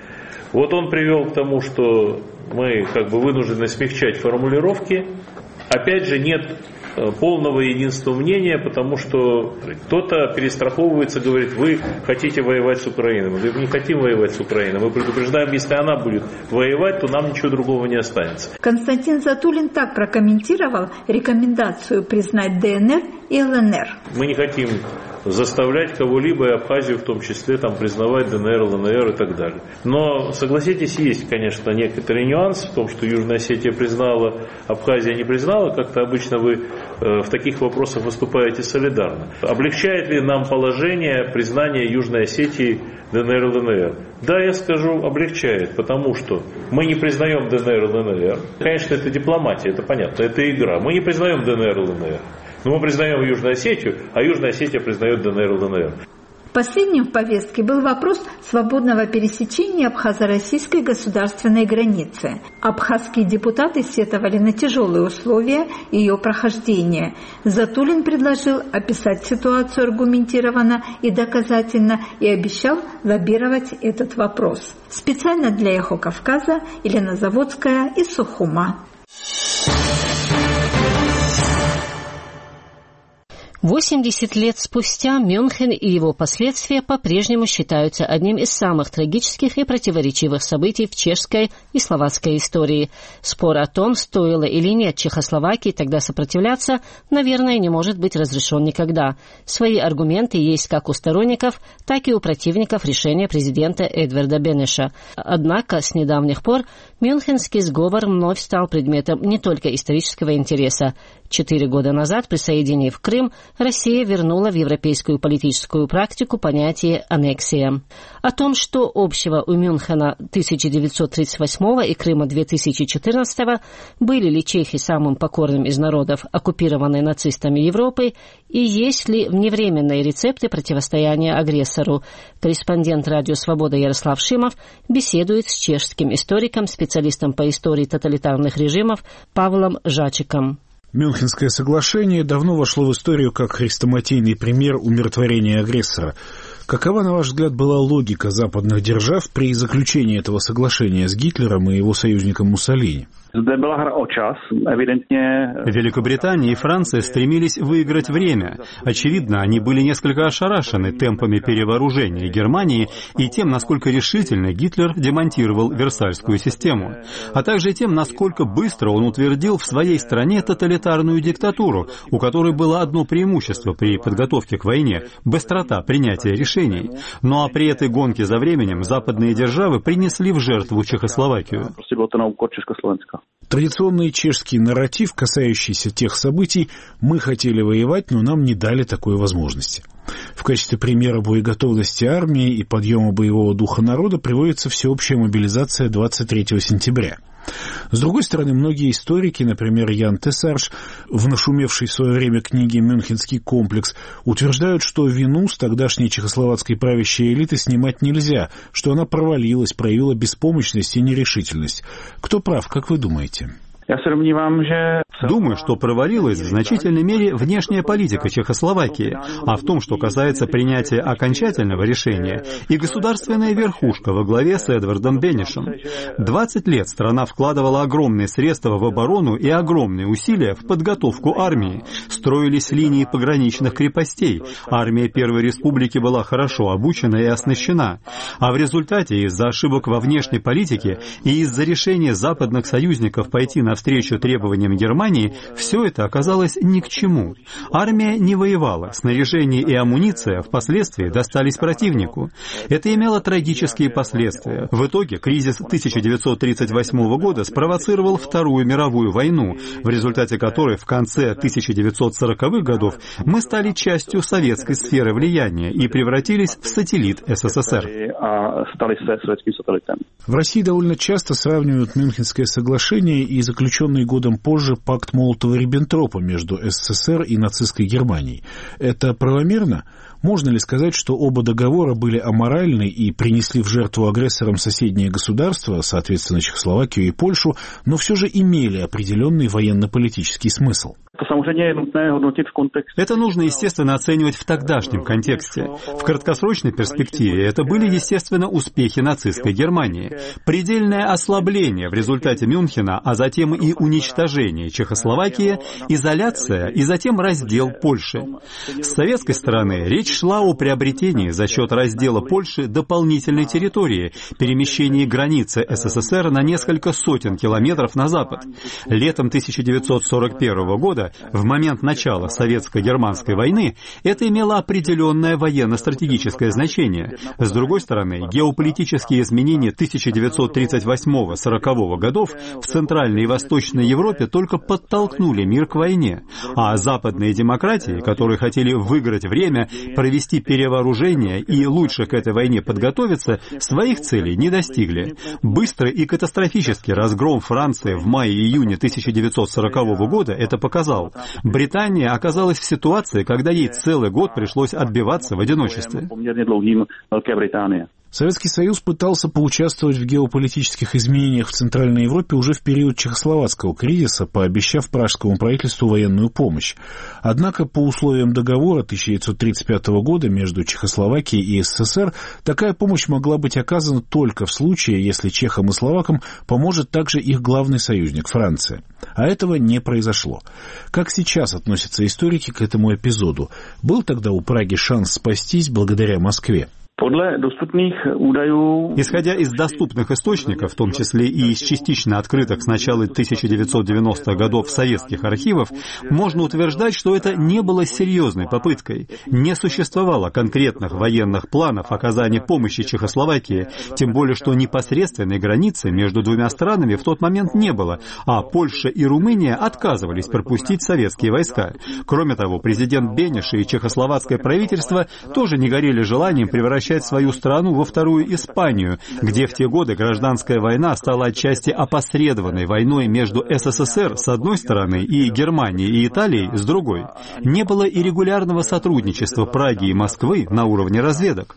Вот он привел к тому, что мы вынуждены смягчать формулировки. Опять же, нет полного единства мнения, потому что кто-то перестраховывается, говорит, вы хотите воевать с Украиной. Мы не хотим воевать с Украиной. Мы предупреждаем, если она будет воевать, то нам ничего другого не останется. Константин Затулин так прокомментировал рекомендацию признать ДНР и ЛНР. Мы не хотим заставлять кого-либо, и Абхазию в том числе, там, признавать ДНР, ЛНР и так далее. Но, согласитесь, есть, конечно, некоторый нюанс в том, что Южная Осетия признала, Абхазия не признала. Как-то обычно вы в таких вопросах выступаете солидарно. Облегчает ли нам положение признания Южной Осетии ДНР, ЛНР? Да, я скажу, облегчает, потому что мы не признаем ДНР, ЛНР. Конечно, это дипломатия, это понятно, это игра. Мы не признаем ДНР, ЛНР. Но мы признаем Южную Осетию, а Южная Осетия признает ДНР, ЛНР. Последним в повестке был вопрос свободного пересечения абхазо-российской государственной границы. Абхазские депутаты сетовали на тяжелые условия ее прохождения. Затулин предложил описать ситуацию аргументированно и доказательно и обещал лоббировать этот вопрос. Специально для «Эхо Кавказа» Елена Заводская из Сухума. 80 лет спустя Мюнхен и его последствия по-прежнему считаются одним из самых трагических и противоречивых событий в чешской и словацкой истории. Спор о том, стоило или нет Чехословакии тогда сопротивляться, наверное, не может быть разрешен никогда. Свои аргументы есть как у сторонников, так и у противников решения президента Эдварда Бенеша. Однако с недавних пор Мюнхенский сговор вновь стал предметом не только исторического интереса. 4 года назад, присоединив Крым, Россия вернула в европейскую политическую практику понятие «аннексия». О том, что общего у Мюнхена 1938 и Крыма 2014, были ли чехи самым покорным из народов, оккупированной нацистами Европы, и есть ли вневременные рецепты противостояния агрессору, корреспондент «Радио Свобода» Ярослав Шимов беседует с чешским историком, специалистом по истории тоталитарных режимов Павлом Жачиком. Мюнхенское соглашение давно вошло в историю как хрестоматийный пример умиротворения агрессора. Какова, на ваш взгляд, была логика западных держав при заключении этого соглашения с Гитлером и его союзником Муссолини? Великобритания и Франция стремились выиграть время. Очевидно, они были несколько ошарашены темпами перевооружения Германии и тем, насколько решительно Гитлер демонтировал Версальскую систему, а также тем, насколько быстро он утвердил в своей стране тоталитарную диктатуру, у которой было одно преимущество при подготовке к войне – быстрота принятия решений. Ну а при этой гонке за временем западные державы принесли в жертву Чехословакию. Традиционный чешский нарратив, касающийся тех событий, мы хотели воевать, но нам не дали такой возможности. В качестве примера боеготовности армии и подъема боевого духа народа приводится всеобщая мобилизация 23 сентября. С другой стороны, многие историки, например, Ян Тесарш, в нашумевшей в свое время книге «Мюнхенский комплекс», утверждают, что вину с тогдашней чехословацкой правящей элиты снимать нельзя, что она провалилась, проявила беспомощность и нерешительность. Кто прав, как вы думаете? Думаю, что провалилась в значительной мере внешняя политика Чехословакии, а в том, что касается принятия окончательного решения, и государственная верхушка во главе с Эдвардом Бенешем. 20 лет страна вкладывала огромные средства в оборону и огромные усилия в подготовку армии. Строились линии пограничных крепостей, армия Первой Республики была хорошо обучена и оснащена. А в результате из-за ошибок во внешней политике и из-за решения западных союзников пойти навстречу требованиям Германии, все это оказалось ни к чему. Армия не воевала, снаряжение и амуниция впоследствии достались противнику. Это имело трагические последствия. В итоге кризис 1938 года спровоцировал Вторую мировую войну, в результате которой в конце 1940-х годов мы стали частью советской сферы влияния и превратились в сателлит СССР. В России довольно часто сравнивают Мюнхенское соглашение и заключенный годом позже пакт Молотова-Риббентропа между СССР и нацистской Германией. Это правомерно? Можно ли сказать, что оба договора были аморальны и принесли в жертву агрессорам соседние государства, соответственно Чехословакию и Польшу, но все же имели определенный военно-политический смысл? Это нужно, естественно, оценивать в тогдашнем контексте. В краткосрочной перспективе это были, естественно, успехи нацистской Германии. Предельное ослабление в результате Мюнхена, а затем и уничтожение Чехословакии, изоляция и затем раздел Польши. С советской стороны речь шла о приобретении за счет раздела Польши дополнительной территории, перемещении границы СССР на несколько сотен километров на запад. Летом 1941 года правда, в момент начала Советско-германской войны это имело определенное военно-стратегическое значение. С другой стороны, геополитические изменения 1938-40 годов в Центральной и Восточной Европе только подтолкнули мир к войне, а западные демократии, которые хотели выиграть время, провести перевооружение и лучше к этой войне подготовиться, своих целей не достигли. Быстрый и катастрофический разгром Франции в мае-июне 1940 года это показал. Британия оказалась в ситуации, когда ей целый год пришлось отбиваться в одиночестве. Советский Союз пытался поучаствовать в геополитических изменениях в Центральной Европе уже в период чехословацкого кризиса, пообещав пражскому правительству военную помощь. Однако по условиям договора 1935 года между Чехословакией и СССР такая помощь могла быть оказана только в случае, если чехам и словакам поможет также их главный союзник Франция. А этого не произошло. Как сейчас относятся историки к этому эпизоду? Был тогда у Праги шанс спастись благодаря Москве? Исходя из доступных источников, в том числе и из частично открытых с начала 1990-х годов советских архивов, можно утверждать, что это не было серьезной попыткой. Не существовало конкретных военных планов оказания помощи Чехословакии, тем более что непосредственной границы между двумя странами в тот момент не было, а Польша и Румыния отказывались пропустить советские войска. Кроме того, президент Бенеш и чехословацкое правительство тоже не горели желанием превращать свою страну во вторую Испанию, где в те годы гражданская война стала отчасти опосредованной войной между СССР с одной стороны и Германией и Италией с другой. Не было и регулярного сотрудничества Праги и Москвы на уровне разведок.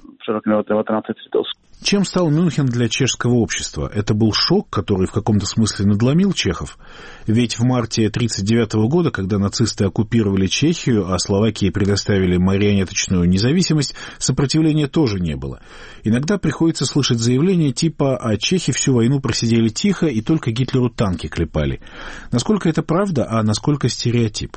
Чем стал Мюнхен для чешского общества? Это был шок, который в каком-то смысле надломил чехов? Ведь в марте 1939 года, когда нацисты оккупировали Чехию, а Словакии предоставили марионеточную независимость, сопротивления тоже не было. Иногда приходится слышать заявления типа «а чехи всю войну просидели тихо и только Гитлеру танки клепали». Насколько это правда, а насколько стереотип?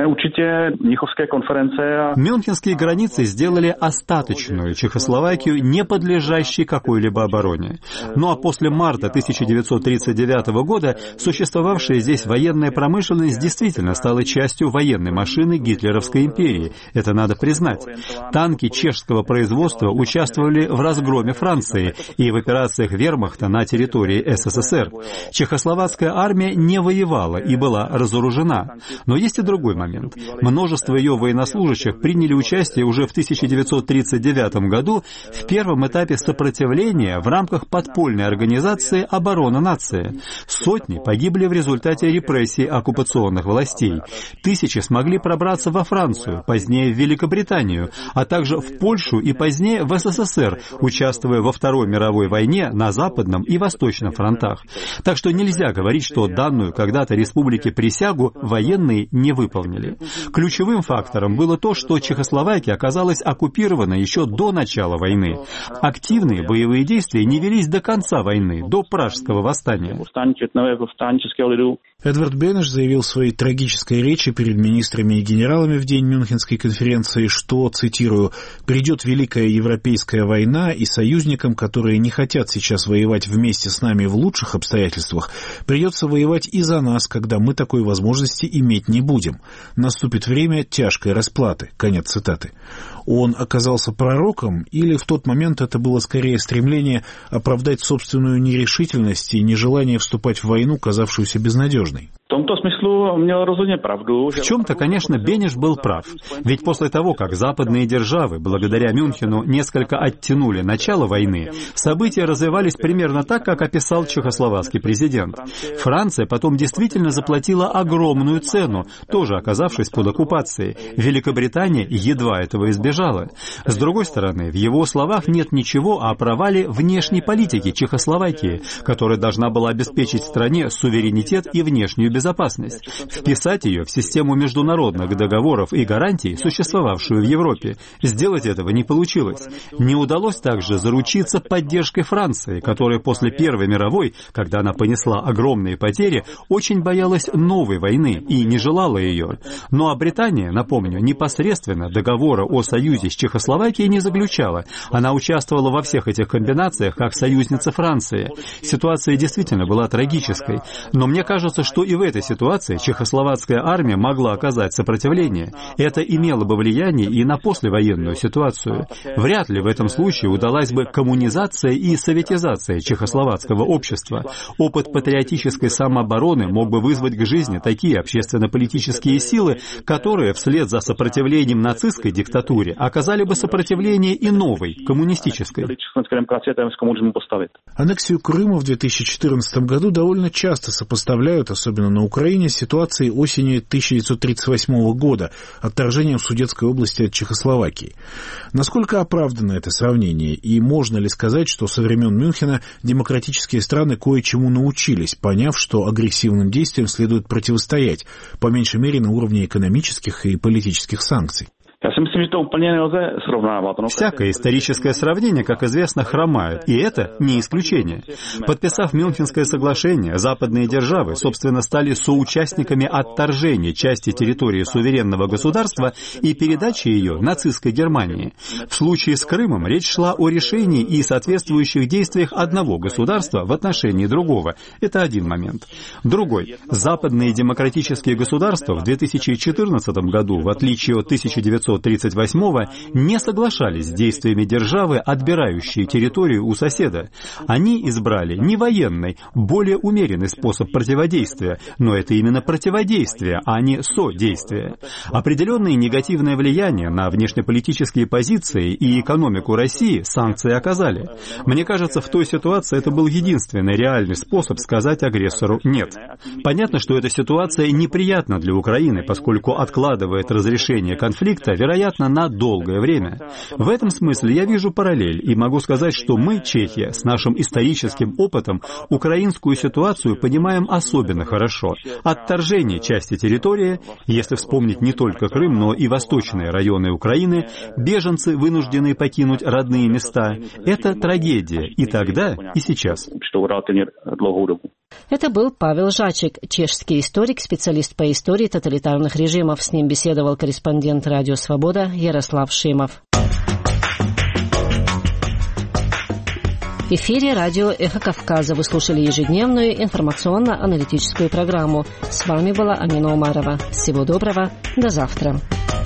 Мюнхенские границы сделали остаточную Чехословакию, не подлежащей какой-либо обороне. Ну а после марта 1939 года существовавшая здесь военная промышленность действительно стала частью военной машины гитлеровской империи. Это надо признать. Танки чешского производства участвовали в разгроме Франции и в операциях вермахта на территории СССР. Чехословацкая армия не воевала и была разоружена. Но есть и другой момент. Множество ее военнослужащих приняли участие уже в 1939 году в первом этапе сопротивления в рамках подпольной организации «Оборона нации». Сотни погибли в результате репрессий оккупационных властей. Тысячи смогли пробраться во Францию, позднее в Великобританию, а также в Польшу и позднее в СССР, участвуя во Второй мировой войне на Западном и Восточном фронтах. Так что нельзя говорить, что данную когда-то республике присягу военные не выполнили. Ключевым фактором было то, что Чехословакия оказалась оккупирована еще до начала войны. Активные боевые действия не велись до конца войны, до Пражского восстания. Эдвард Бенеш заявил в своей трагической речи перед министрами и генералами в день Мюнхенской конференции, что, цитирую, «придет Великая Европейская война, и союзникам, которые не хотят сейчас воевать вместе с нами в лучших обстоятельствах, придется воевать и за нас, когда мы такой возможности иметь не будем. Наступит время тяжкой расплаты». Конец цитаты. Он оказался пророком, или в тот момент это было скорее стремление оправдать собственную нерешительность и нежелание вступать в войну, казавшуюся безнадежной? В чем-то, конечно, Бенеш был прав. Ведь после того, как западные державы, благодаря Мюнхену, несколько оттянули начало войны, события развивались примерно так, как описал чехословацкий президент. Франция потом действительно заплатила огромную цену, тоже оказавшись под оккупацией. Великобритания едва этого избежала. С другой стороны, в его словах нет ничего о провале внешней политики Чехословакии, которая должна была обеспечить стране суверенитет и внешнюю безопасность, вписать ее в систему международных договоров и гарантий, существовавшую в Европе. Сделать этого не получилось. Не удалось также заручиться поддержкой Франции, которая после Первой мировой, когда она понесла огромные потери, очень боялась новой войны и не желала ее. Ну а Британия, напомню, непосредственно договора о союзе с Чехословакией не заключала. Она участвовала во всех этих комбинациях как союзница Франции. Ситуация действительно была трагической, но мне кажется, что и в этой ситуации чехословацкая армия могла оказать сопротивление. Это имело бы влияние и на послевоенную ситуацию. Вряд ли в этом случае удалась бы коммунизация и советизация чехословацкого общества. Опыт патриотической самообороны мог бы вызвать к жизни такие общественно-политические силы, которые вслед за сопротивлением нацистской диктатуре оказали бы сопротивление и новой, коммунистической. Аннексию Крыма в 2014 году довольно часто сопоставляют, особенно на Украине, с ситуацией осени 1938 года, отторжением Судетской области от Чехословакии. Насколько оправдано это сравнение, и можно ли сказать, что со времен Мюнхена демократические страны кое-чему научились, поняв, что агрессивным действиям следует противостоять, по меньшей мере на уровне экономических и политических санкций? Всякое историческое сравнение, как известно, хромает, и это не исключение. Подписав Мюнхенское соглашение, западные державы, собственно, стали соучастниками отторжения части территории суверенного государства и передачи ее нацистской Германии. В случае с Крымом речь шла о решении и соответствующих действиях одного государства в отношении другого. Это один момент. Другой. Западные демократические государства в 2014 году, в отличие от 1938 не соглашались с действиями державы, отбирающей территорию у соседа. Они избрали не военный, более умеренный способ противодействия, но это именно противодействие, а не содействие. Определенное негативное влияние на внешнеполитические позиции и экономику России санкции оказали. Мне кажется, в той ситуации это был единственный реальный способ сказать агрессору «нет». Понятно, что эта ситуация неприятна для Украины, поскольку откладывает разрешение конфликта, вероятно, на долгое время. В этом смысле я вижу параллель и могу сказать, что мы, Чехия, с нашим историческим опытом, украинскую ситуацию понимаем особенно хорошо. Отторжение части территории, если вспомнить не только Крым, но и восточные районы Украины, беженцы, вынужденные покинуть родные места, это трагедия и тогда, и сейчас. Это был Павел Жачек, чешский историк, специалист по истории тоталитарных режимов. С ним беседовал корреспондент «Радио Свобода» Ярослав Шимов. В эфире радио «Эхо Кавказа». Вы слушали ежедневную информационно-аналитическую программу. С вами была Амина Умарова. Всего доброго. До завтра.